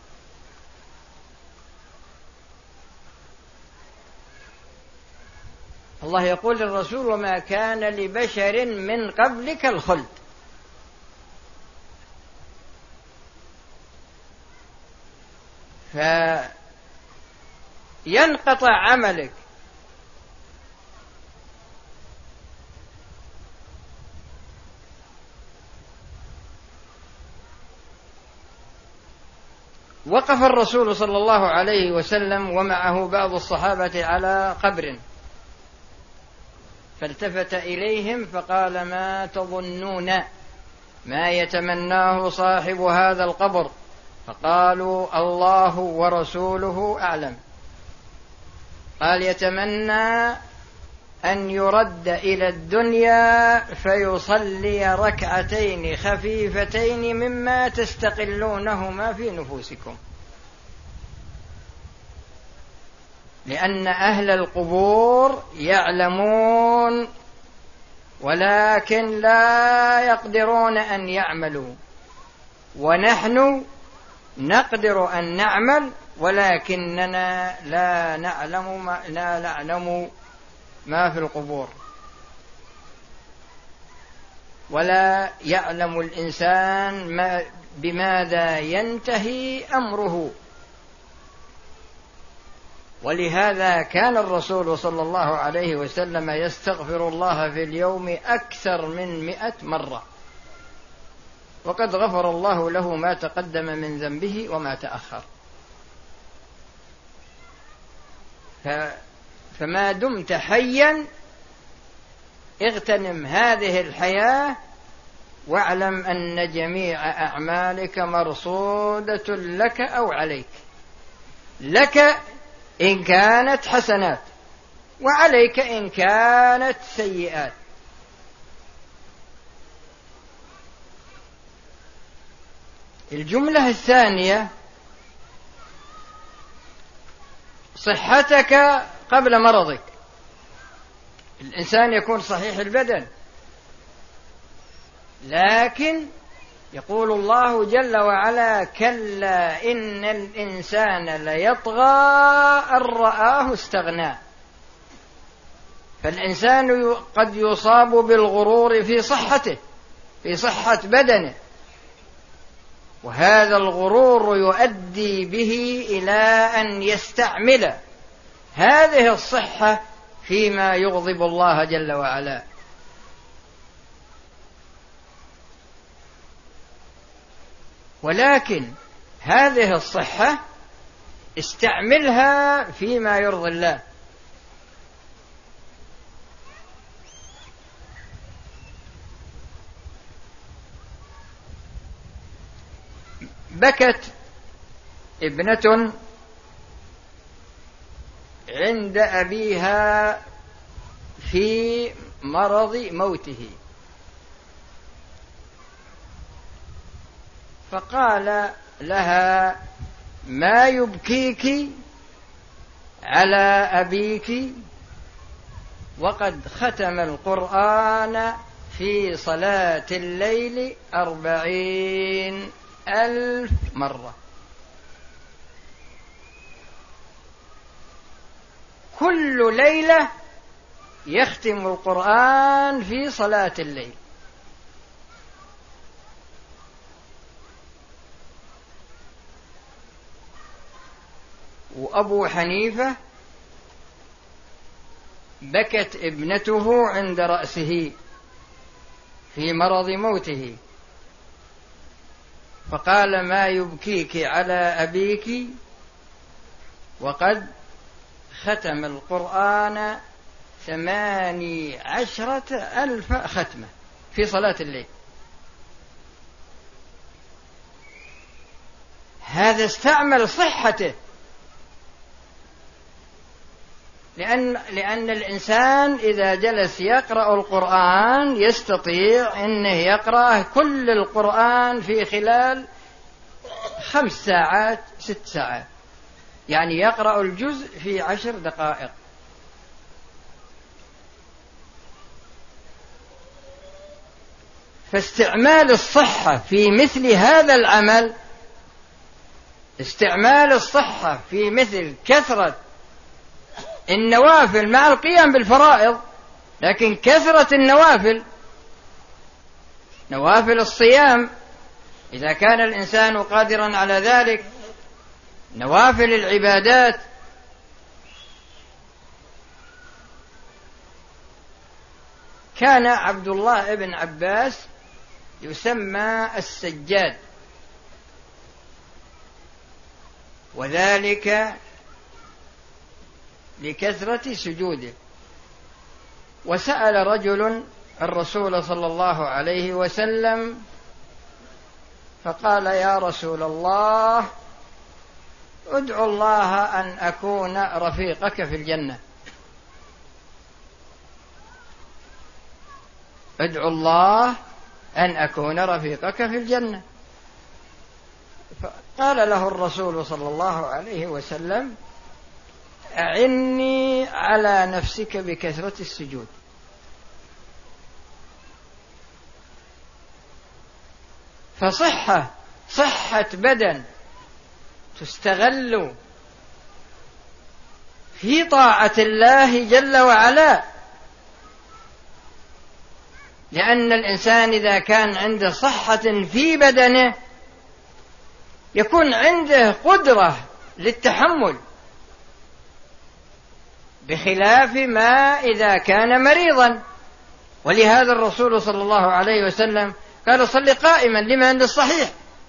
Speaker 2: الله يقول للرسول: وما كان لبشر من قبلك الخلد. فينقطع عملك وقف الرسول صلى الله عليه وسلم ومعه بعض الصحابة على قبر، فالتفت إليهم فقال: ما تظنون ما يتمناه صاحب هذا القبر؟ فقالوا: الله ورسوله أعلم. قال: يتمنى أن يرد إلى الدنيا فيصلي ركعتين خفيفتين مما تستقلونهما في نفوسكم، لأن أهل القبور يعلمون ولكن لا يقدرون أن يعملوا، ونحن نقدر أن نعمل ولكننا لا نعلم ما, لا نعلم ما في القبور، ولا يعلم الإنسان ما بماذا ينتهي أمره. ولهذا كان الرسول صلى الله عليه وسلم يستغفر الله في اليوم أكثر من مئة مرة، وقد غفر الله له ما تقدم من ذنبه وما تأخر. فما دمت حيا اغتنم هذه الحياة، واعلم أن جميع أعمالك مرصودة لك أو عليك، لك إن كانت حسنات وعليك إن كانت سيئات. الجملة الثانية: صحتك قبل مرضك. الإنسان يكون صحيح البدن، لكن يقول الله جل وعلا: كلا إن الإنسان ليطغى أن رآه استغنى. فالإنسان قد يصاب بالغرور في صحته، في صحة بدنه، وهذا الغرور يؤدي به إلى أن يستعمل هذه الصحة فيما يغضب الله جل وعلا. ولكن هذه الصحة استعملها فيما يرضي الله. بكت ابنة عند أبيها في مرض موته، فقال لها: ما يبكيك على أبيك وقد ختم القرآن في صلاة الليل أربعين ألف مرة. كل ليلة يختم القرآن في صلاة الليل. وأبو حنيفة بكت ابنته عند رأسه في مرض موته، فقال: ما يبكيك على أبيك وقد ختم القرآن ثماني عشرة ألف ختمة في صلاة الليل. هذا استعمل صحته، لأن, لأن الإنسان إذا جلس يقرأ القرآن يستطيع أنه يقرأ كل القرآن في خلال خمس ساعات ست ساعات، يعني يقرأ الجزء في عشر دقائق. فاستعمال الصحة في مثل هذا العمل، استعمال الصحة في مثل كثرة النوافل مع القيام بالفرائض، لكن كثرة النوافل، نوافل الصيام إذا كان الإنسان قادرا على ذلك، نوافل العبادات. كان عبد الله بن عباس يسمى السجاد، وذلك لكثرة سجوده. وسأل رجل الرسول صلى الله عليه وسلم فقال: يا رسول الله، ادعو الله أن أكون رفيقك في الجنة، ادعو الله أن أكون رفيقك في الجنة. فقال له الرسول صلى الله عليه وسلم: أعني على نفسك بكثرة السجود. فصحة صحة بدن تستغل في طاعة الله جل وعلا، لأن الإنسان إذا كان عنده صحة في بدنه يكون عنده قدرة للتحمل، بخلاف ما إذا كان مريضا. ولهذا الرسول صلى الله عليه وسلم قال صل قائما لمن للصحيح،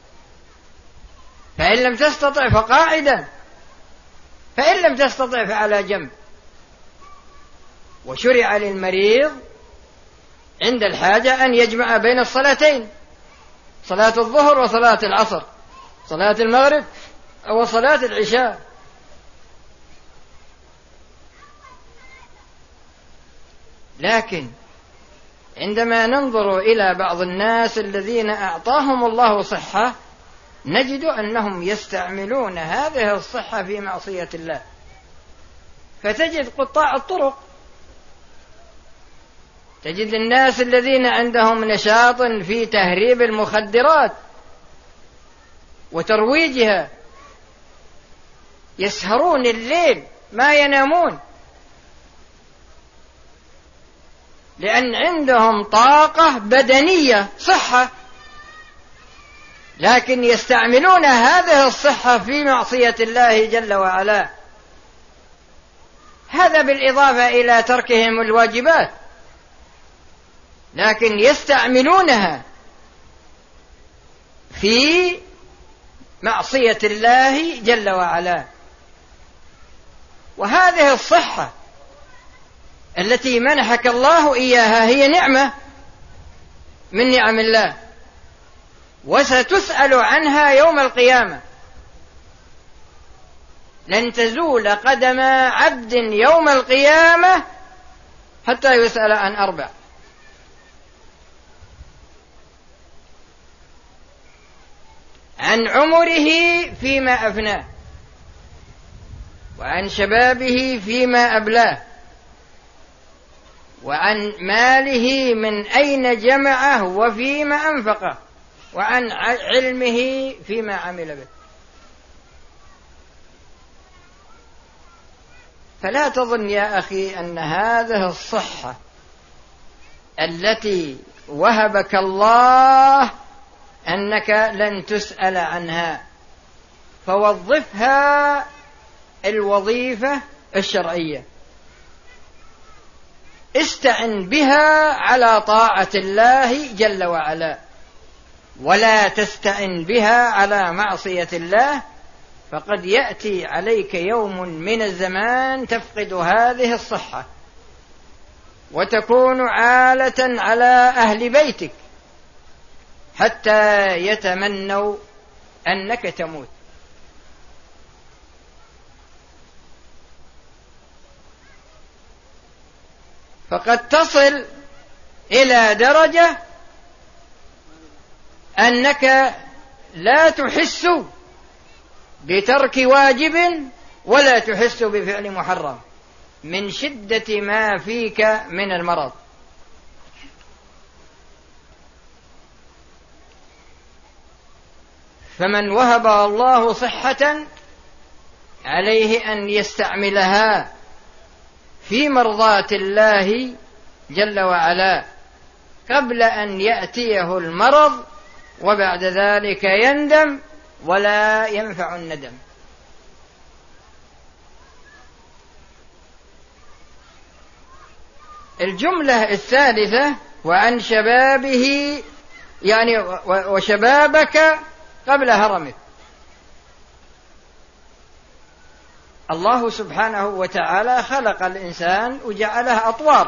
Speaker 2: فإن لم تستطع فقاعدا، فإن لم تستطع فعلى جنب. وشرع للمريض عند الحاجة أن يجمع بين الصلاتين، صلاة الظهر وصلاة العصر، صلاة المغرب وصلاة العشاء. لكن عندما ننظر إلى بعض الناس الذين أعطاهم الله صحة نجد أنهم يستعملون هذه الصحة في معصية الله، فتجد قطاع الطرق، تجد الناس الذين عندهم نشاط في تهريب المخدرات وترويجها، يسهرون الليل ما ينامون، لأن عندهم طاقة بدنية صحة، لكن يستعملون هذه الصحة في معصية الله جل وعلا. هذا بالإضافة إلى تركهم الواجبات، لكن يستعملونها في معصية الله جل وعلا. وهذه الصحة التي منحك الله إياها هي نعمة من نعم الله، وستسأل عنها يوم القيامة. لن تزول قدم عبد يوم القيامة حتى يسأل عن أربع: عن عمره فيما أفناه، وعن شبابه فيما أبلاه، وعن ماله من أين جمعه وفيما أنفقه، وعن علمه فيما عمل به. فلا تظن يا أخي أن هذه الصحة التي وهبك الله أنك لن تسأل عنها، فوظفها الوظيفة الشرعية، استعن بها على طاعة الله جل وعلا، ولا تستعن بها على معصية الله، فقد يأتي عليك يوم من الزمان تفقد هذه الصحة وتكون عالة على أهل بيتك حتى يتمنوا أنك تموت. فقد تصل إلى درجة أنك لا تحس بترك واجب ولا تحس بفعل محرم من شدة ما فيك من المرض. فمن وهب الله صحة عليه أن يستعملها في مرضاة الله جل وعلا قبل أن يأتيه المرض، وبعد ذلك يندم ولا ينفع الندم. الجملة الثالثة: وعن شبابه، يعني وشبابك قبل هرمك. الله سبحانه وتعالى خلق الإنسان وجعله أطوار.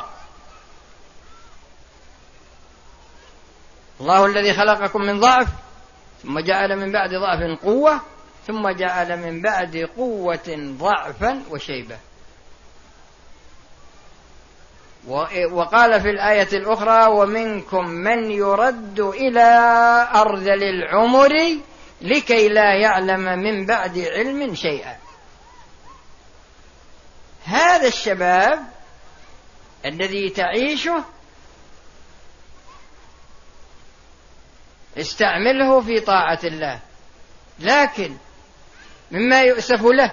Speaker 2: الله الذي خلقكم من ضعف ثم جعل من بعد ضعف قوة ثم جعل من بعد قوة ضعفا وشيبة. وقال في الآية الأخرى: ومنكم من يرد إلى أرذل العمر لكي لا يعلم من بعد علم شيئا. هذا الشباب الذي تعيشه استعمله في طاعة الله، لكن مما يؤسف له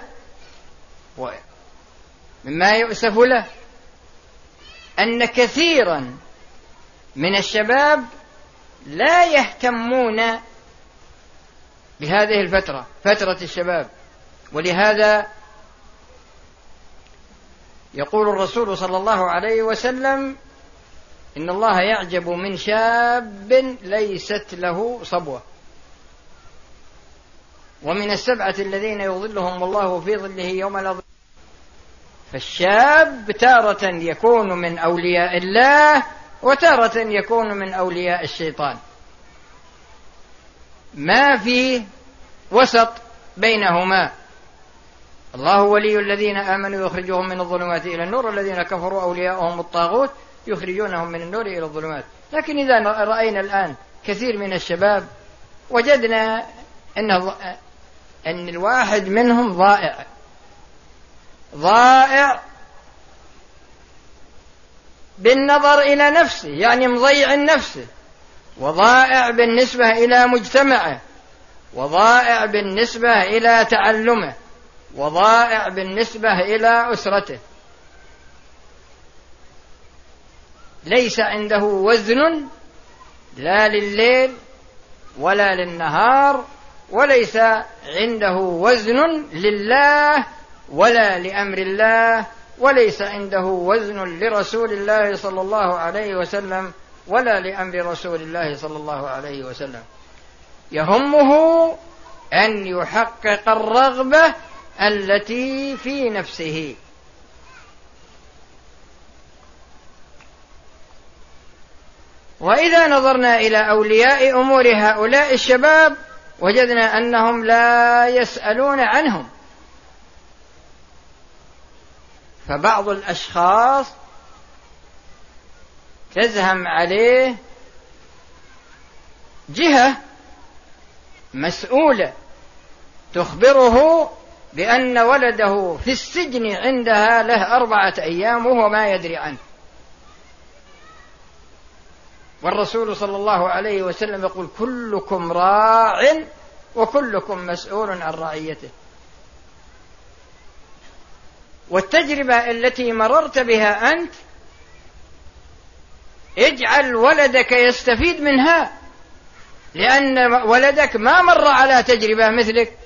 Speaker 2: مما يؤسف له أن كثيرا من الشباب لا يهتمون بهذه الفترة، فترة الشباب. ولهذا يقول الرسول صلى الله عليه وسلم: إن الله يعجب من شاب ليست له صبوة. ومن السبعة الذين يظلهم الله في ظله يوم لا ظل. فالشاب تارة يكون من أولياء الله وتارة يكون من أولياء الشيطان، ما في وسط بينهما. الله ولي الذين آمنوا يخرجهم من الظلمات إلى النور، والذين كفروا أولياءهم الطاغوت يخرجونهم من النور إلى الظلمات. لكن إذا رأينا الآن كثير من الشباب وجدنا أن أن الواحد منهم ضائع ضائع بالنظر إلى نفسه، يعني مضيع نفسه، وضائع بالنسبة إلى مجتمعه، وضائع بالنسبة إلى تعلمه، وضائع بالنسبة إلى أسرته. ليس عنده وزن لا لليل ولا للنهار، وليس عنده وزن لله ولا لأمر الله، وليس عنده وزن لرسول الله صلى الله عليه وسلم ولا لأمر رسول الله صلى الله عليه وسلم. يهمه أن يحقق الرغبة التي في نفسه. وإذا نظرنا إلى أولياء أمور هؤلاء الشباب وجدنا أنهم لا يسألون عنهم. فبعض الأشخاص تزهم عليه جهة مسؤولة تخبره بأن ولده في السجن عندها له أربعة أيام وهو ما يدري عنه. والرسول صلى الله عليه وسلم يقول: كلكم راع وكلكم مسؤول عن رعيته. والتجربة التي مررت بها أنت اجعل ولدك يستفيد منها، لأن ولدك ما مر على تجربة مثلك.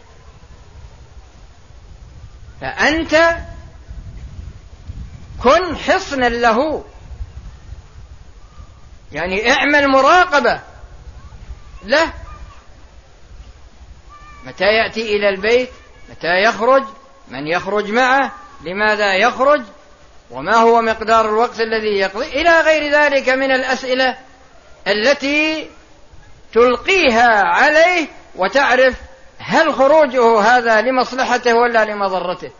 Speaker 2: فأنت كن حصنا له، يعني اعمل مراقبة له، متى يأتي إلى البيت، متى يخرج، من يخرج معه، لماذا يخرج، وما هو مقدار الوقت الذي يقضي، إلى غير ذلك من الأسئلة التي تلقيها عليه وتعرف هل خروجه هذا لمصلحته ولا لمضرته.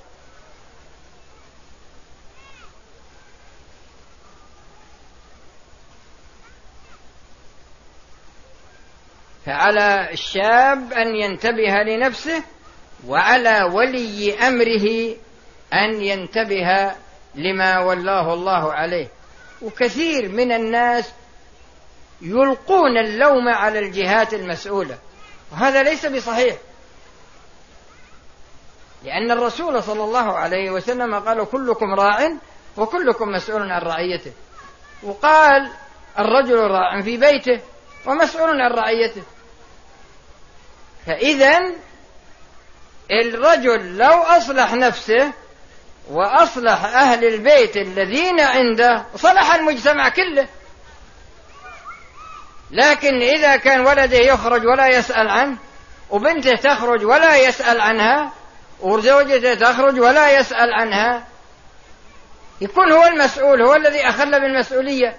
Speaker 2: فعلى الشاب أن ينتبه لنفسه، وعلى ولي أمره أن ينتبه لما ولاه الله عليه. وكثير من الناس يلقون اللوم على الجهات المسؤولة، وهذا ليس بصحيح، لأن الرسول صلى الله عليه وسلم قال: كلكم راع وكلكم مسؤول عن رعيته. وقال: الرجل راع في بيته ومسؤول عن رعيته. فإذن الرجل لو أصلح نفسه وأصلح أهل البيت الذين عنده صلح المجتمع كله. لكن إذا كان ولده يخرج ولا يسأل عنه، وبنته تخرج ولا يسأل عنها، وزوجته تخرج ولا يسأل عنها، يكون هو المسؤول، هو الذي أخل بالمسؤولية.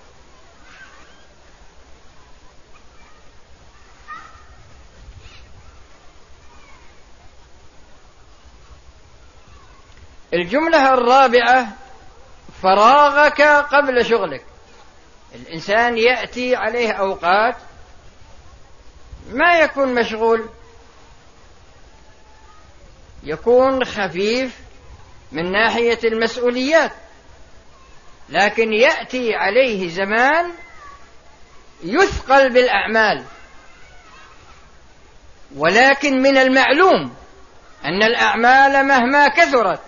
Speaker 2: الجملة الرابعة: فراغك قبل شغلك. الإنسان يأتي عليه أوقات ما يكون مشغول، يكون خفيف من ناحية المسؤوليات، لكن يأتي عليه زمان يثقل بالأعمال. ولكن من المعلوم أن الأعمال مهما كثرت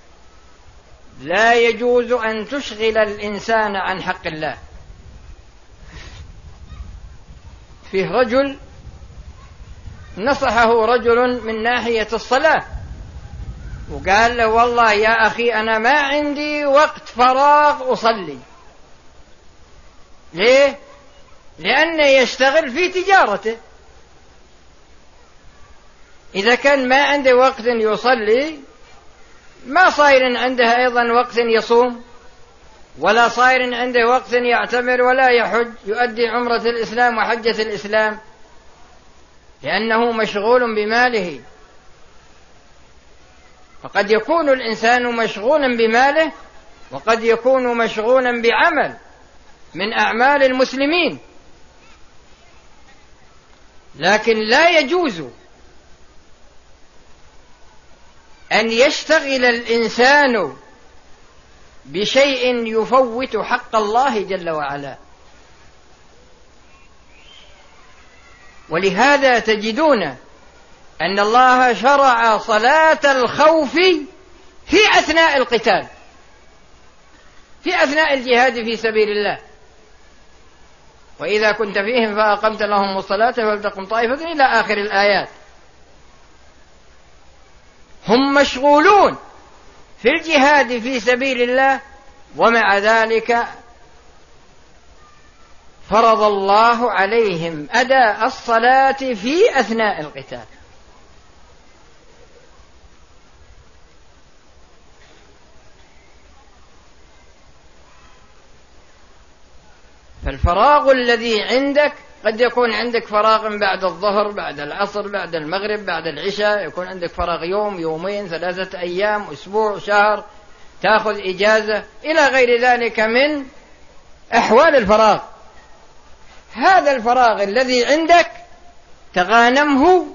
Speaker 2: لا يجوز أن تشغل الإنسان عن حق الله. فيه رجل نصحه رجل من ناحية الصلاة، وقال له: والله يا أخي أنا ما عندي وقت فراغ أصلي. ليه؟ لأنه يشتغل في تجارته. إذا كان ما عنده وقت يصلي ما صاير عنده أيضا وقت يصوم، ولا صاير عنده وقت يعتمر ولا يحج يؤدي عمرة الإسلام وحجة الإسلام، لأنه مشغول بماله. فقد يكون الإنسان مشغولا بماله وقد يكون مشغولا بعمل من أعمال المسلمين، لكن لا يجوز أن يشتغل الإنسان بشيء يفوت حق الله جل وعلا. ولهذا تجدون أن الله شرع صلاة الخوف في أثناء القتال، في أثناء الجهاد في سبيل الله. وإذا كنت فيهم فأقمت لهم الصلاة فلتقم طائفة إلى آخر الآيات. هم مشغولون في الجهاد في سبيل الله، ومع ذلك فرض الله عليهم أداء الصلاة في أثناء القتال. فالفراغ الذي عندك قد يكون عندك فراغ بعد الظهر، بعد العصر، بعد المغرب، بعد العشاء، يكون عندك فراغ يوم، يومين، ثلاثة أيام، أسبوع، شهر، تأخذ إجازة، إلى غير ذلك من أحوال الفراغ. هذا الفراغ الذي عندك تغانمه.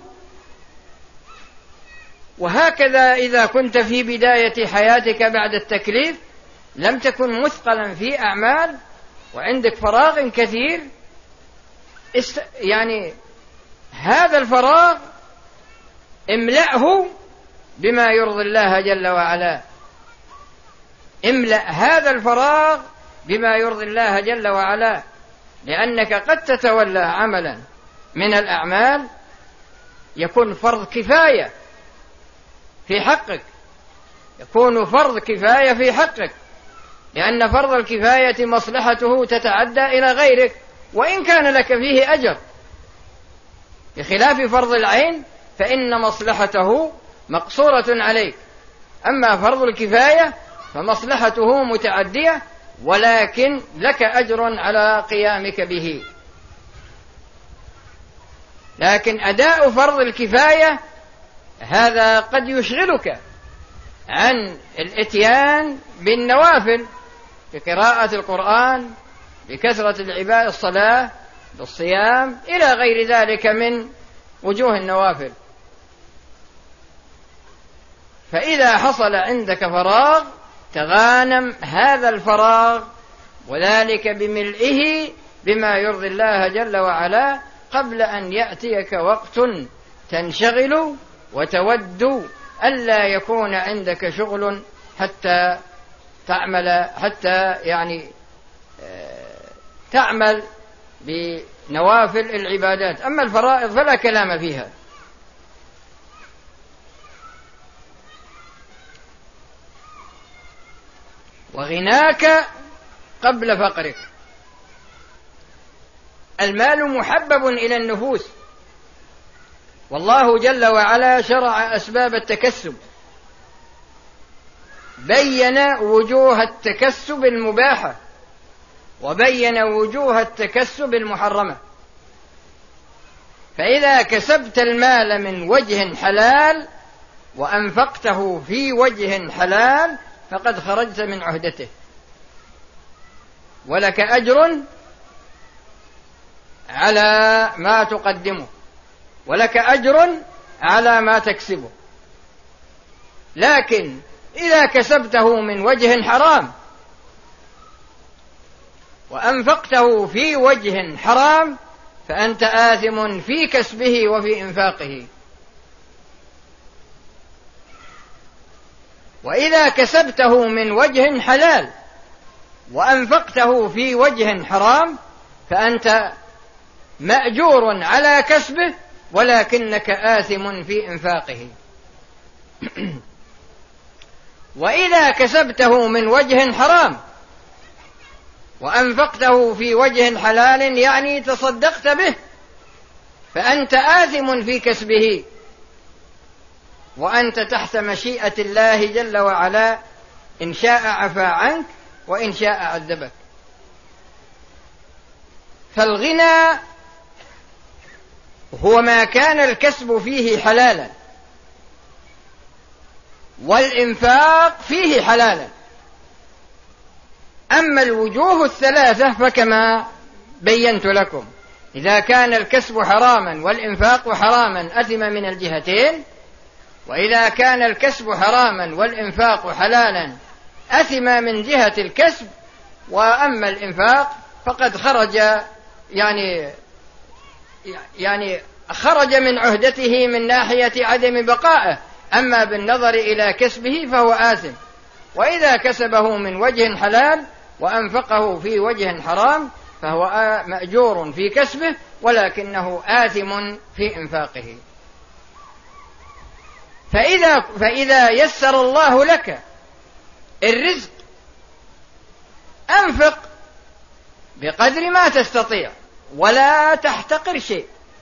Speaker 2: وهكذا إذا كنت في بداية حياتك بعد التكليف لم تكن مثقلا في أعمال وعندك فراغ كثير، است... يعني هذا الفراغ املأه بما يرضي الله جل وعلا. املأ هذا الفراغ بما يرضي الله جل وعلا، لأنك قد تتولى عملا من الأعمال يكون فرض كفاية في حقك، يكون فرض كفاية في حقك، لأن فرض الكفاية مصلحته تتعدى إلى غيرك وإن كان لك فيه أجر، بخلاف فرض العين فإن مصلحته مقصورة عليك. أما فرض الكفاية فمصلحته متعدية ولكن لك أجر على قيامك به. لكن أداء فرض الكفاية هذا قد يشغلك عن الإتيان بالنوافل، بقراءة القرآن، بكثرة العبادة، الصلاة، بالصيام، إلى غير ذلك من وجوه النوافل. فإذا حصل عندك فراغ تغانم هذا الفراغ، وذلك بملئه بما يرضي الله جل وعلا، قبل أن يأتيك وقت تنشغل وتود ألا يكون عندك شغل حتى تعمل حتى يعني تعمل بنوافل العبادات. أما الفرائض فلا كلام فيها. وغناك قبل فقرك. المال محبب إلى النفوس، والله جل وعلا شرع أسباب التكسب، بين وجوه التكسب المباحة وبين وجوه التكسب المحرمة. فإذا كسبت المال من وجه حلال وأنفقته في وجه حلال فقد خرجت من عهدته، ولك أجر على ما تقدمه، ولك أجر على ما تكسبه. لكن إذا كسبته من وجه حرام وأنفقته في وجه حرام فأنت آثم في كسبه وفي إنفاقه. وإذا كسبته من وجه حلال وأنفقته في وجه حرام فأنت مأجور على كسبه ولكنك آثم في إنفاقه. وإذا كسبته من وجه حرام وأنفقته في وجه حلال يعني تصدقت به، فأنت آثم في كسبه، وأنت تحت مشيئة الله جل وعلا، إن شاء عفا عنك وإن شاء عذبك. فالغنى هو ما كان الكسب فيه حلالا، والإنفاق فيه حلالا. أما الوجوه الثلاثة فكما بينت لكم، إذا كان الكسب حراما والإنفاق حراما أثم من الجهتين، وإذا كان الكسب حراما والإنفاق حلالا أثم من جهة الكسب، وأما الإنفاق فقد خرج يعني يعني خرج من عهدته من ناحية عدم بقائه، أما بالنظر إلى كسبه فهو آثم. وإذا كسبه من وجه حلال وأنفقه في وجه حرام فهو مأجور في كسبه، ولكنه آثم في إنفاقه. فإذا, فإذا يسر الله لك الرزق أنفق بقدر ما تستطيع ولا تحتقر شيء.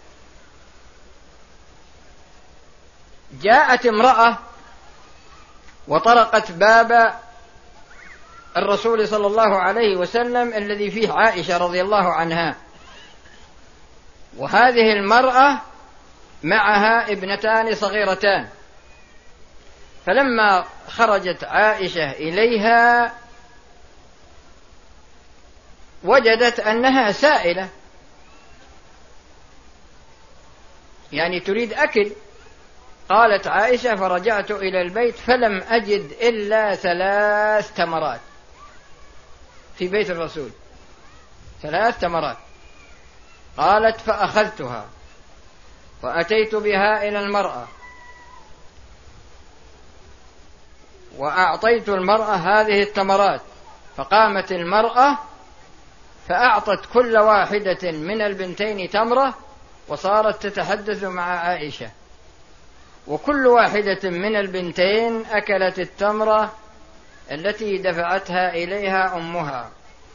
Speaker 2: جاءت امرأة وطرقت باب الرسول صلى الله عليه وسلم الذي فيه عائشة رضي الله عنها، وهذه المرأة معها ابنتان صغيرتان. فلما خرجت عائشة إليها وجدت أنها سائلة، يعني تريد أكل. قالت عائشة: فرجعت إلى البيت فلم أجد إلا ثلاث تمرات في بيت الرسول، ثلاث تمرات. قالت: فأخذتها وأتيت بها إلى المرأة وأعطيت المرأة هذه التمرات، فقامت المرأة فأعطت كل واحدة من البنتين تمرة، وصارت تتحدث مع عائشة، وكل واحدة من البنتين أكلت التمرة التي دفعتها إليها أمها،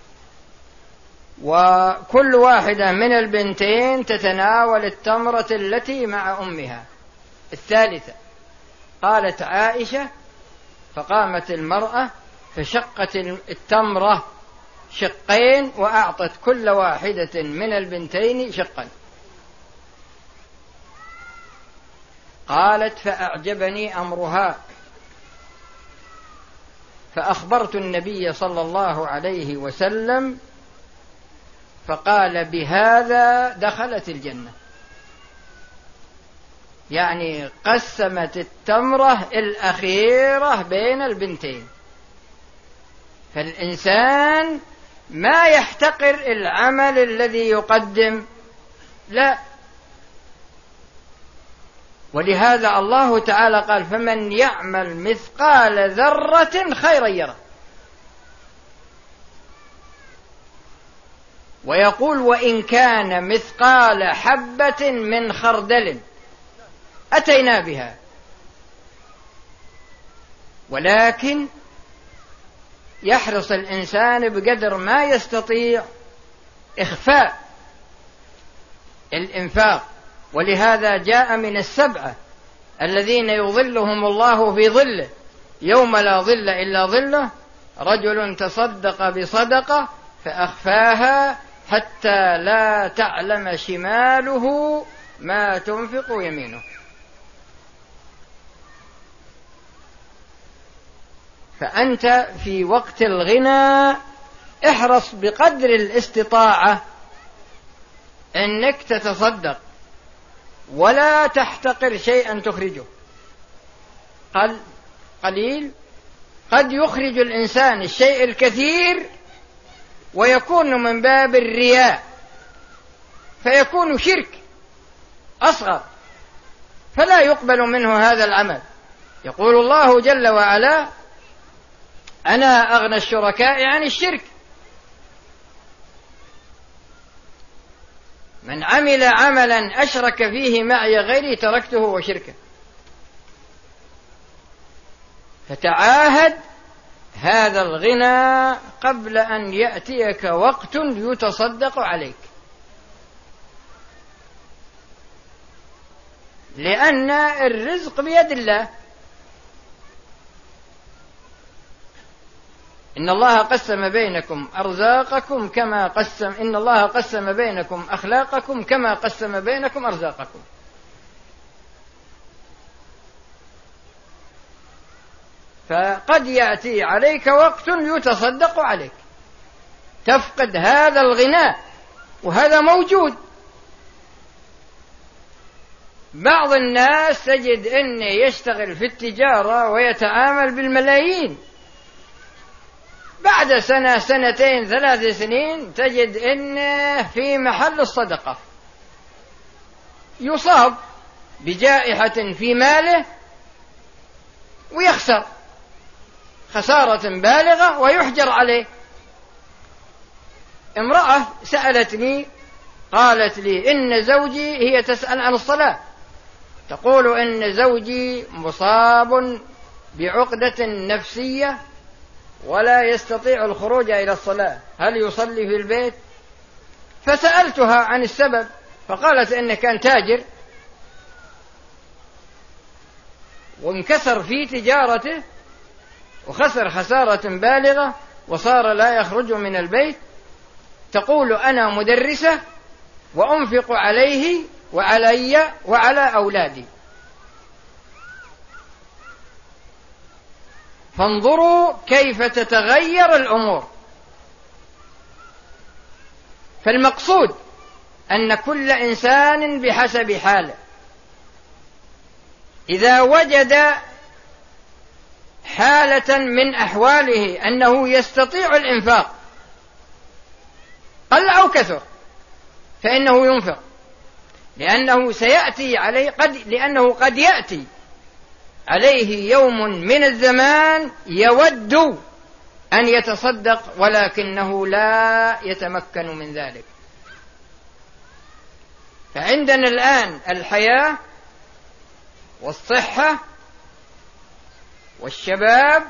Speaker 2: وكل واحدة من البنتين تتناول التمرة التي مع أمها الثالثة. قالت عائشة: فقامت المرأة فشقت التمرة شقين وأعطت كل واحدة من البنتين شقا. قالت: فأعجبني أمرها، فأخبرت النبي صلى الله عليه وسلم، فقال: بهذا دخلت الجنة. يعني قسمت التمرة الأخيرة بين البنتين. فالإنسان ما يحتقر العمل الذي يقدم، لا. ولهذا الله تعالى قال: فمن يعمل مثقال ذرة خيرا يره. ويقول: وإن كان مثقال حبة من خردل أتينا بها. ولكن يحرص الإنسان بقدر ما يستطيع إخفاء الإنفاق. ولهذا جاء من السبعة الذين يظلهم الله في ظله يوم لا ظل إلا ظله: رجل تصدق بصدقة فأخفاها حتى لا تعلم شماله ما تنفق يمينه. فأنت في وقت الغنى احرص بقدر الاستطاعة أنك تتصدق، ولا تحتقر شيئا تخرجه. قل قليل قد يخرج الإنسان الشيء الكثير ويكون من باب الرياء، فيكون شرك أصغر، فلا يقبل منه هذا العمل. يقول الله جل وعلا: أنا أغنى الشركاء عن الشرك. من عمل عملا أشرك فيه معي غيري تركته وشركه. فتعاهد هذا الغنى قبل أن يأتيك وقت يتصدق عليك، لأن الرزق بيد الله. إن الله قسم بينكم أرزاقكم كما قسم إن الله قسم بينكم أخلاقكم كما قسم بينكم أرزاقكم. فقد يأتي عليك وقت يتصدق عليك، تفقد هذا الغناء، وهذا موجود. بعض الناس تجد أنه يشتغل في التجارة ويتعامل بالملايين، بعد سنة سنتين ثلاث سنين تجد أنه في محل الصدقة، يصاب بجائحة في ماله ويخسر خسارة بالغة ويحجر عليه. امرأة سألتني قالت لي إن زوجي، هي تسأل عن الصلاة، تقول إن زوجي مصاب بعقدة نفسية ولا يستطيع الخروج إلى الصلاة، هل يصلي في البيت؟ فسألتها عن السبب، فقالت إنه كان تاجر وانكسر في تجارته وخسر خسارة بالغة وصار لا يخرج من البيت. تقول أنا مدرسة وأنفق عليه وعلي وعلى أولادي. فانظروا كيف تتغير الأمور. فالمقصود أن كل إنسان بحسب حاله، إذا وجد حالة من أحواله أنه يستطيع الإنفاق قل أو كثر فإنه ينفق، لأنه سيأتي عليه قد لأنه قد يأتي عليه يوم من الزمان يود أن يتصدق ولكنه لا يتمكن من ذلك. فعندنا الآن الحياة والصحة والشباب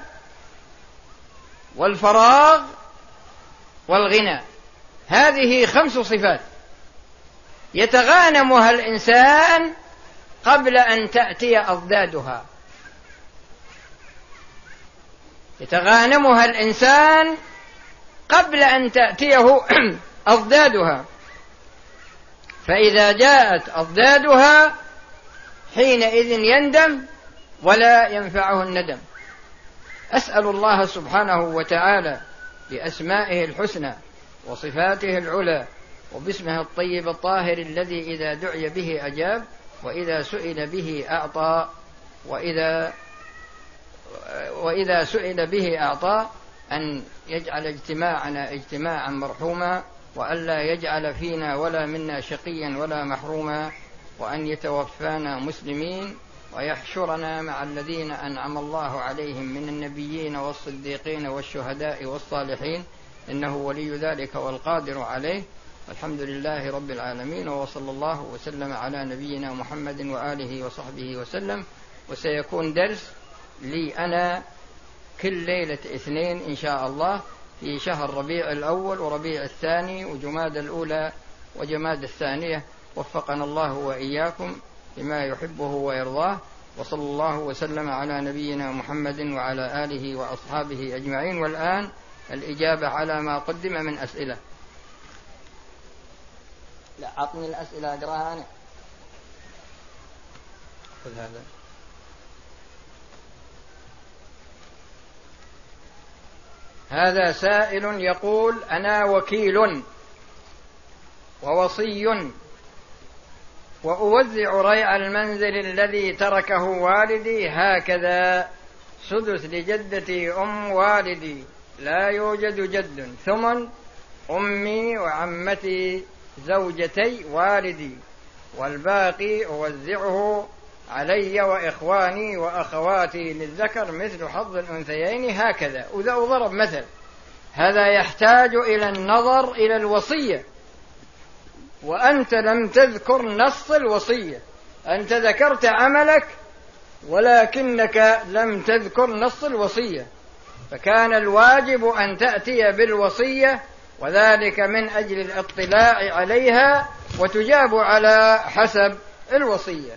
Speaker 2: والفراغ والغنى، هذه خمس صفات يتغانمها الإنسان قبل أن تأتي أضدادها. يتغانمها الإنسان قبل أن تأتيه أضدادها، فإذا جاءت أضدادها حينئذ يندم ولا ينفعه الندم. أسأل الله سبحانه وتعالى بأسمائه الحسنى وصفاته العلى وباسمه الطيب الطاهر الذي إذا دعي به أجاب وإذا سئل به أعطى وإذا وإذا سئل به أعطى، أن يجعل اجتماعنا اجتماعا مرحوما، وألا يجعل فينا ولا منا شقيا ولا محروما، وأن يتوفانا مسلمين ويحشرنا مع الذين أنعم الله عليهم من النبيين والصديقين والشهداء والصالحين، إنه ولي ذلك والقادر عليه. الحمد لله رب العالمين، وصلى الله وسلم على نبينا محمد وآله وصحبه وسلم. وسيكون درس لي أنا كل ليلة اثنين إن شاء الله في شهر ربيع الأول وربيع الثاني وجماد الأولى وجماد الثانية، وفقنا الله وإياكم لما يحبه ويرضاه، وصلى الله وسلم على نبينا محمد وعلى آله وأصحابه أجمعين. والآن الإجابة على ما قدم من أسئلة. لا أعطني الأسئلة أقرأها أنا. خذ هذا. هذا سائل يقول: أنا وكيل ووصي وأوزع ريع المنزل الذي تركه والدي هكذا: سدس لجدتي أم والدي، لا يوجد جد، ثمن أمي وعمتي زوجتي والدي، والباقي أوزعه علي وإخواني وأخواتي للذكر مثل حظ الأنثيين هكذا. وإذا ضرب مثل، هذا يحتاج إلى النظر إلى الوصية، وأنت لم تذكر نص الوصية. أنت ذكرت عملك ولكنك لم تذكر نص الوصية. فكان الواجب أن تأتي بالوصية، وذلك من أجل الاطلاع عليها، وتجاب على حسب الوصية.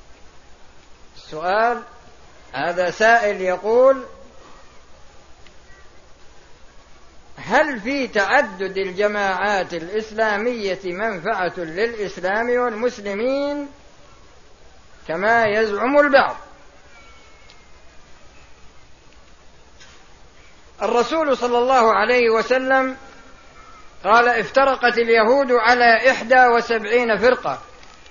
Speaker 2: السؤال هذا سائل يقول: هل في تعدد الجماعات الإسلامية منفعة للإسلام والمسلمين كما يزعم البعض؟ الرسول صلى الله عليه وسلم قال: افترقت اليهود على إحدى وسبعين فرقة،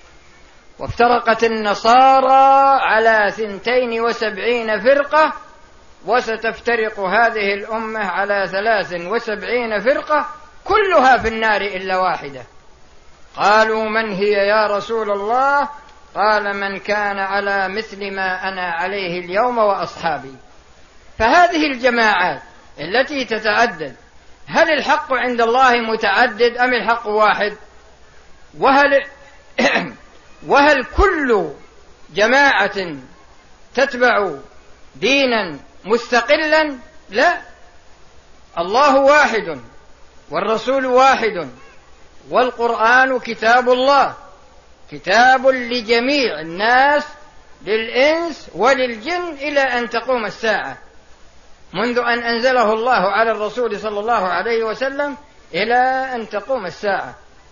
Speaker 2: وافترقت النصارى على ثنتين وسبعين فرقة، وستفترق هذه الأمة على ثلاث وسبعين فرقة كلها في النار إلا واحدة. قالوا: من هي يا رسول الله؟ قال: من كان على مثل ما أنا عليه اليوم وأصحابي. فهذه الجماعات التي تتعدد، هل الحق عند الله متعدد أم الحق واحد؟ وهل وهل كل جماعة تتبع دينا مستقلا؟ لا، الله واحد، والرسول واحد، والقرآن كتاب الله، كتاب لجميع الناس، للإنس وللجن، إلى أن تقوم الساعة، منذ أن أنزله الله على الرسول صلى الله عليه وسلم إلى أن تقوم الساعة.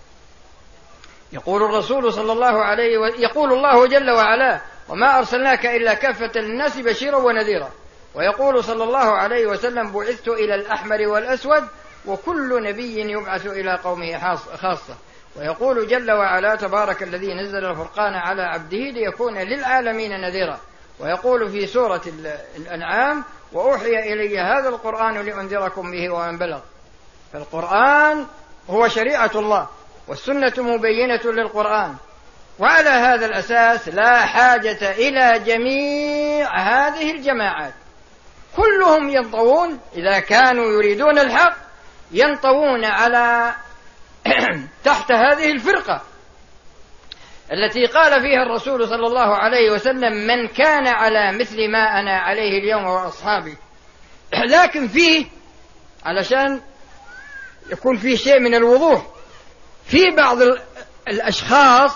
Speaker 2: يقول الرسول صلى الله عليه و... يقول الله جل وعلا: وما أرسلناك إلا كافة للناس بشيرا ونذيرا. ويقول صلى الله عليه وسلم: بعثت إلى الأحمر والأسود، وكل نبي يبعث إلى قومه خاصة. ويقول جل وعلا: تبارك الذي نزل الفرقان على عبده ليكون للعالمين نذيرا. ويقول في سورة الأنعام: وأوحي إلي هذا القرآن لأنذركم به ومن بلغ. فالقرآن هو شريعة الله، والسنة مبينة للقرآن، وعلى هذا الأساس لا حاجة إلى جميع هذه الجماعات، كلهم ينطوون إذا كانوا يريدون الحق، ينطوون على تحت هذه الفرقة التي قال فيها الرسول صلى الله عليه وسلم: من كان على مثل ما أنا عليه اليوم وأصحابي. لكن فيه، علشان يكون فيه شيء من الوضوح، في بعض الأشخاص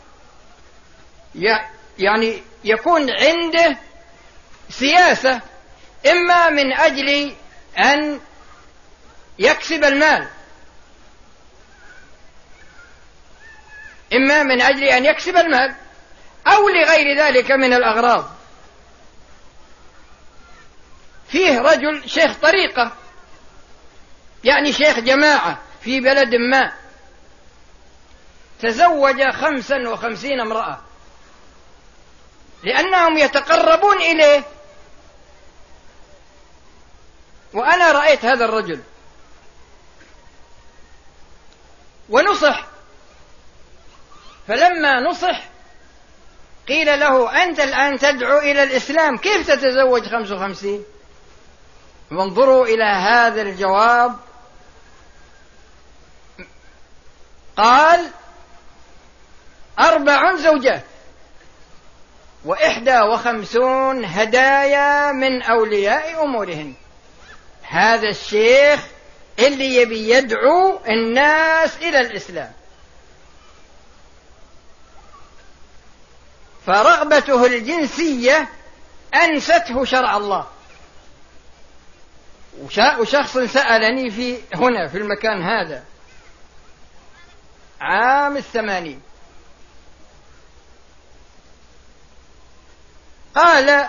Speaker 2: يعني يكون عنده سياسة، إما من أجل أن يكسب المال، إما من أجل أن يكسب المال أو لغير ذلك من الأغراض. فيه رجل شيخ طريقة، يعني شيخ جماعة في بلد ما، تزوج خمسا وخمسين امرأة لأنهم يتقربون إليه. وأنا رأيت هذا الرجل ونصح، فلما نصح قيل له: أنت الآن تدعو إلى الإسلام، كيف تتزوج خمس وخمسين؟ وانظروا إلى هذا الجواب. قال: أربع زوجات وإحدى وخمسون هدايا من أولياء أمورهن. هذا الشيخ اللي يبي يدعو الناس إلى الإسلام، فرغبته الجنسية أنسته شرع الله. وشخص سألني في هنا في المكان هذا عام الثمانين، قال: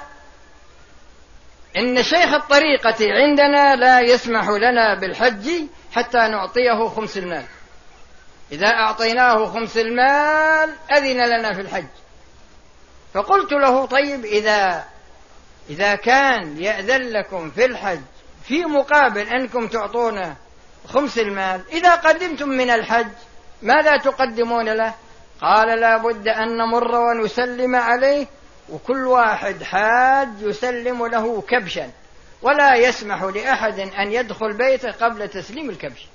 Speaker 2: إن شيخ الطريقة عندنا لا يسمح لنا بالحج حتى نعطيه خمس المال، إذا أعطيناه خمس المال أذن لنا في الحج. فقلت له: طيب، إذا إذا كان يأذن لكم في الحج في مقابل أنكم تعطونا خمس المال، إذا قدمتم من الحج ماذا تقدمون له؟ قال: لا بد أن نمر ونسلم عليه، وكل واحد حاج يسلم له كبشا، ولا يسمح لأحد أن يدخل بيته قبل تسليم الكبش.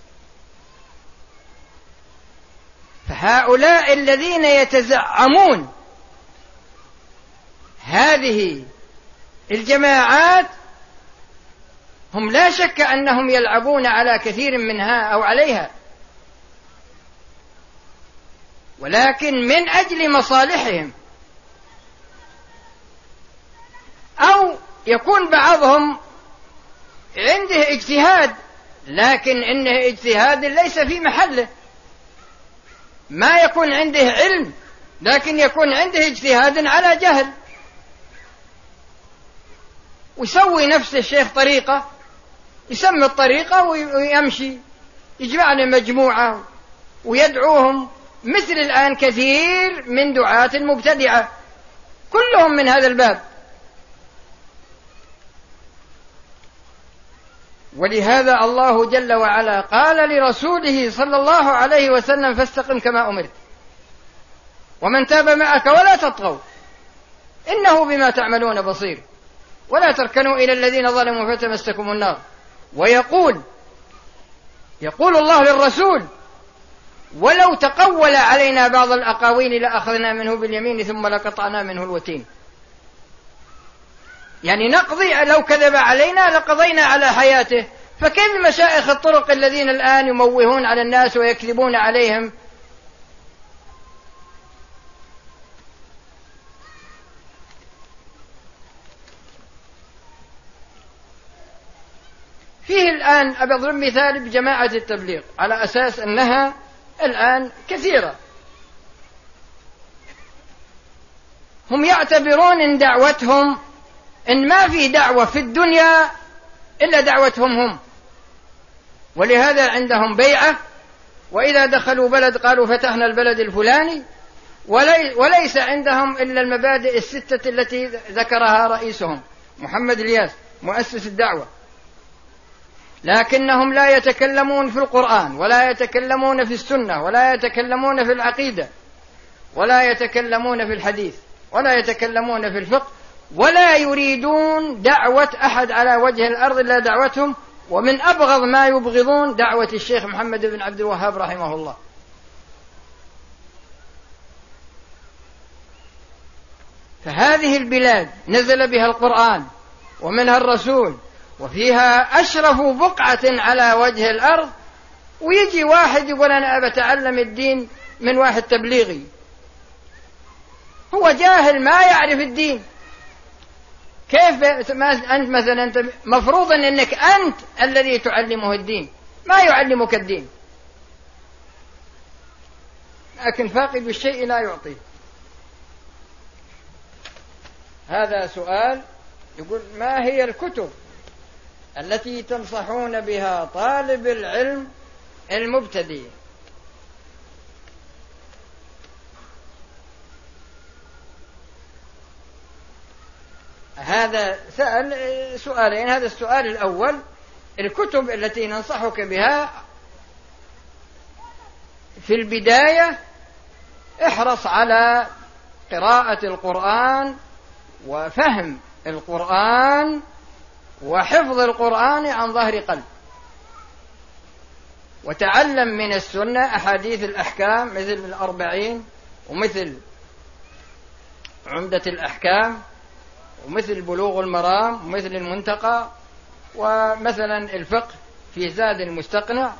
Speaker 2: فهؤلاء الذين يتزعمون هذه الجماعات هم لا شك أنهم يلعبون على كثير منها أو عليها، ولكن من أجل مصالحهم، أو يكون بعضهم عنده اجتهاد لكن إنه اجتهاد ليس في محله، ما يكون عنده علم لكن يكون عنده اجتهاد على جهل، ويسوي نفس الشيخ طريقة، يسمي الطريقة ويمشي يجمع له مجموعة ويدعوهم، مثل الآن كثير من دعاة المبتدعة كلهم من هذا الباب. ولهذا الله جل وعلا قال لرسوله صلى الله عليه وسلم: فاستقم كما أمرت ومن تاب معك ولا تطغوا إنه بما تعملون بصير ولا تركنوا إلى الذين ظلموا فتمسكم النار. ويقول يقول الله للرسول: ولو تقول علينا بعض الأقاويل لأخذنا منه باليمين ثم لقطعنا منه الوتين. يعني نقضي، لو كذب علينا لقضينا على حياته. فكيف مشائخ الطرق الذين الآن يموهون على الناس ويكذبون عليهم؟ فيه الآن أبي أضرب مثال بجماعة التبليغ على أساس أنها الآن كثيرة. هم يعتبرون إن دعوتهم إن ما في دعوة في الدنيا إلا دعوتهم هم، ولهذا عندهم بيعة، وإذا دخلوا بلد قالوا فتحنا البلد الفلاني، ولي وليس عندهم إلا المبادئ الستة التي ذكرها رئيسهم محمد الياس مؤسس الدعوة. لكنهم لا يتكلمون في القرآن ولا يتكلمون في السنة ولا يتكلمون في العقيدة ولا يتكلمون في الحديث ولا يتكلمون في الفقه، ولا يريدون دعوة أحد على وجه الأرض إلا دعوتهم. ومن أبغض ما يبغضون دعوة الشيخ محمد بن عبد الوهاب رحمه الله. فهذه البلاد نزل بها القرآن ومنها الرسول، وفيها أشرف بقعة على وجه الأرض، ويجي واحد يقول أنا أتعلم الدين من واحد تبليغي، هو جاهل ما يعرف الدين. كيف أنت مثلا أنت مفروض أنك أنت الذي تعلمه الدين، ما يعلمك الدين، لكن فاقد الشيء لا يعطيه. هذا سؤال يقول: ما هي الكتب التي تنصحون بها طالب العلم المبتدئ؟ هذا سأل سؤالين. هذا السؤال الأول: الكتب التي ننصحك بها في البداية احرص على قراءة القرآن وفهم القرآن وحفظ القرآن عن ظهر قلب، وتعلم من السنة أحاديث الأحكام مثل الأربعين ومثل عمدة الأحكام ومثل بلوغ المرام ومثل المنتقى ومثلا الفقه في زاد المستقنع.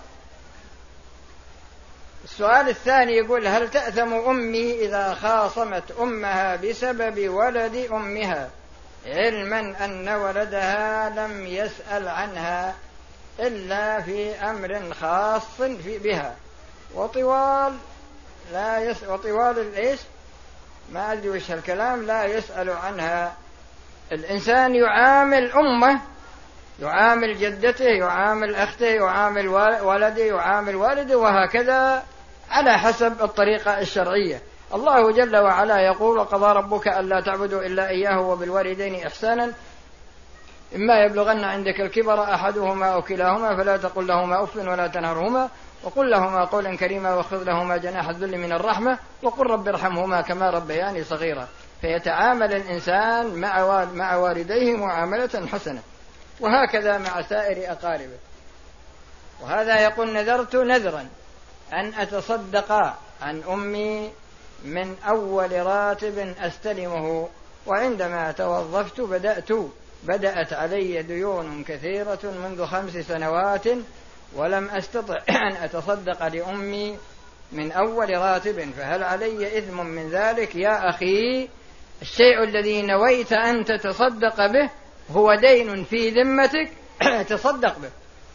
Speaker 2: السؤال الثاني يقول: هل تأثم أمي إذا خاصمت أمها بسبب ولد أمها علما أن ولدها لم يسأل عنها إلا في أمر خاص في بها وطوال لا يس وطوال الإيش ما أدري وش الكلام لا يسأل عنها؟ الإنسان يعامل أمه، يعامل جدته، يعامل أخته، يعامل ولده، يعامل والده، وهكذا على حسب الطريقة الشرعية. الله جل وعلا يقول: وقضى ربك ألا تعبدوا إلا إياه وبالوالدين إحسانا إما يبلغن عندك الكبر أحدهما أو كلاهما فلا تقل لهما أف ولا تنهرهما وقل لهما قولا كريما واخفض لهما جناح الذل من الرحمة وقل رب ارحمهما كما ربياني صغيرا. فيتعامل الإنسان مع مع والديه معاملة حسنة، وهكذا مع سائر أقاربه. وهذا يقول: نذرت نذرا أن أتصدق عن أمي من أول راتب أستلمه، وعندما توظفت بدأت بدأت علي ديون كثيرة منذ خمس سنوات ولم أستطع أن أتصدق لأمي من أول راتب، فهل علي إثم من ذلك؟ يا أخي، الشيء الذي نويت أن تتصدق به هو دين في ذمتك تصدق به.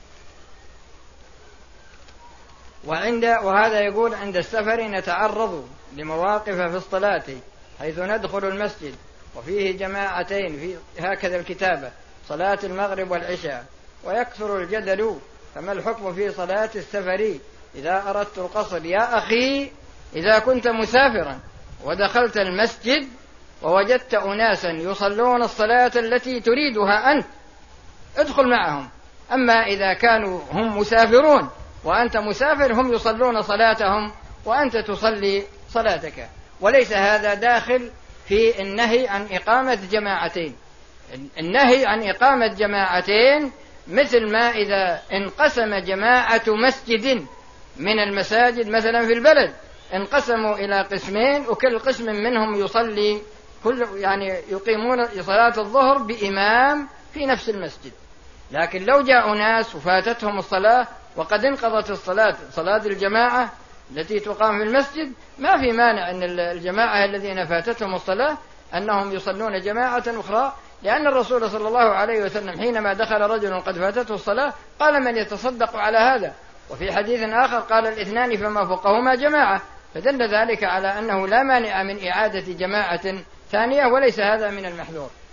Speaker 2: وعند وهذا يقول عند السفر نتعرض لمواقف في الصلاة حيث ندخل المسجد وفيه جماعتين في هكذا الكتابة صلاة المغرب والعشاء ويكثر الجدل، فما الحكم في صلاة السفر إذا أردت القصر؟ يا أخي، إذا كنت مسافرا ودخلت المسجد ووجدت أناسا يصلون الصلاة التي تريدها أنت ادخل معهم، أما إذا كانوا هم مسافرون وأنت مسافر هم يصلون صلاتهم وأنت تصلي صلاتك. وليس هذا داخل في النهي عن إقامة جماعتين. النهي عن إقامة جماعتين مثل ما إذا انقسم جماعة مسجد من المساجد مثلا في البلد، انقسموا إلى قسمين وكل قسم منهم يصلي كل يعني يقيمون صلاة الظهر بإمام في نفس المسجد. لكن لو جاءوا ناس وفاتتهم الصلاة وقد انقضت الصلاة صلاة الجماعة التي تقام في المسجد، ما في مانع أن الجماعة الذين فاتتهم الصلاة أنهم يصلون جماعة أخرى، لأن الرسول صلى الله عليه وسلم حينما دخل رجل قد فاتته الصلاة قال من يتصدق على هذا، وفي حديث آخر قال الاثنان فما فوقهما جماعة، فدل ذلك على أنه لا مانع من إعادة جماعة ثانية، وليس هذا من المحذور.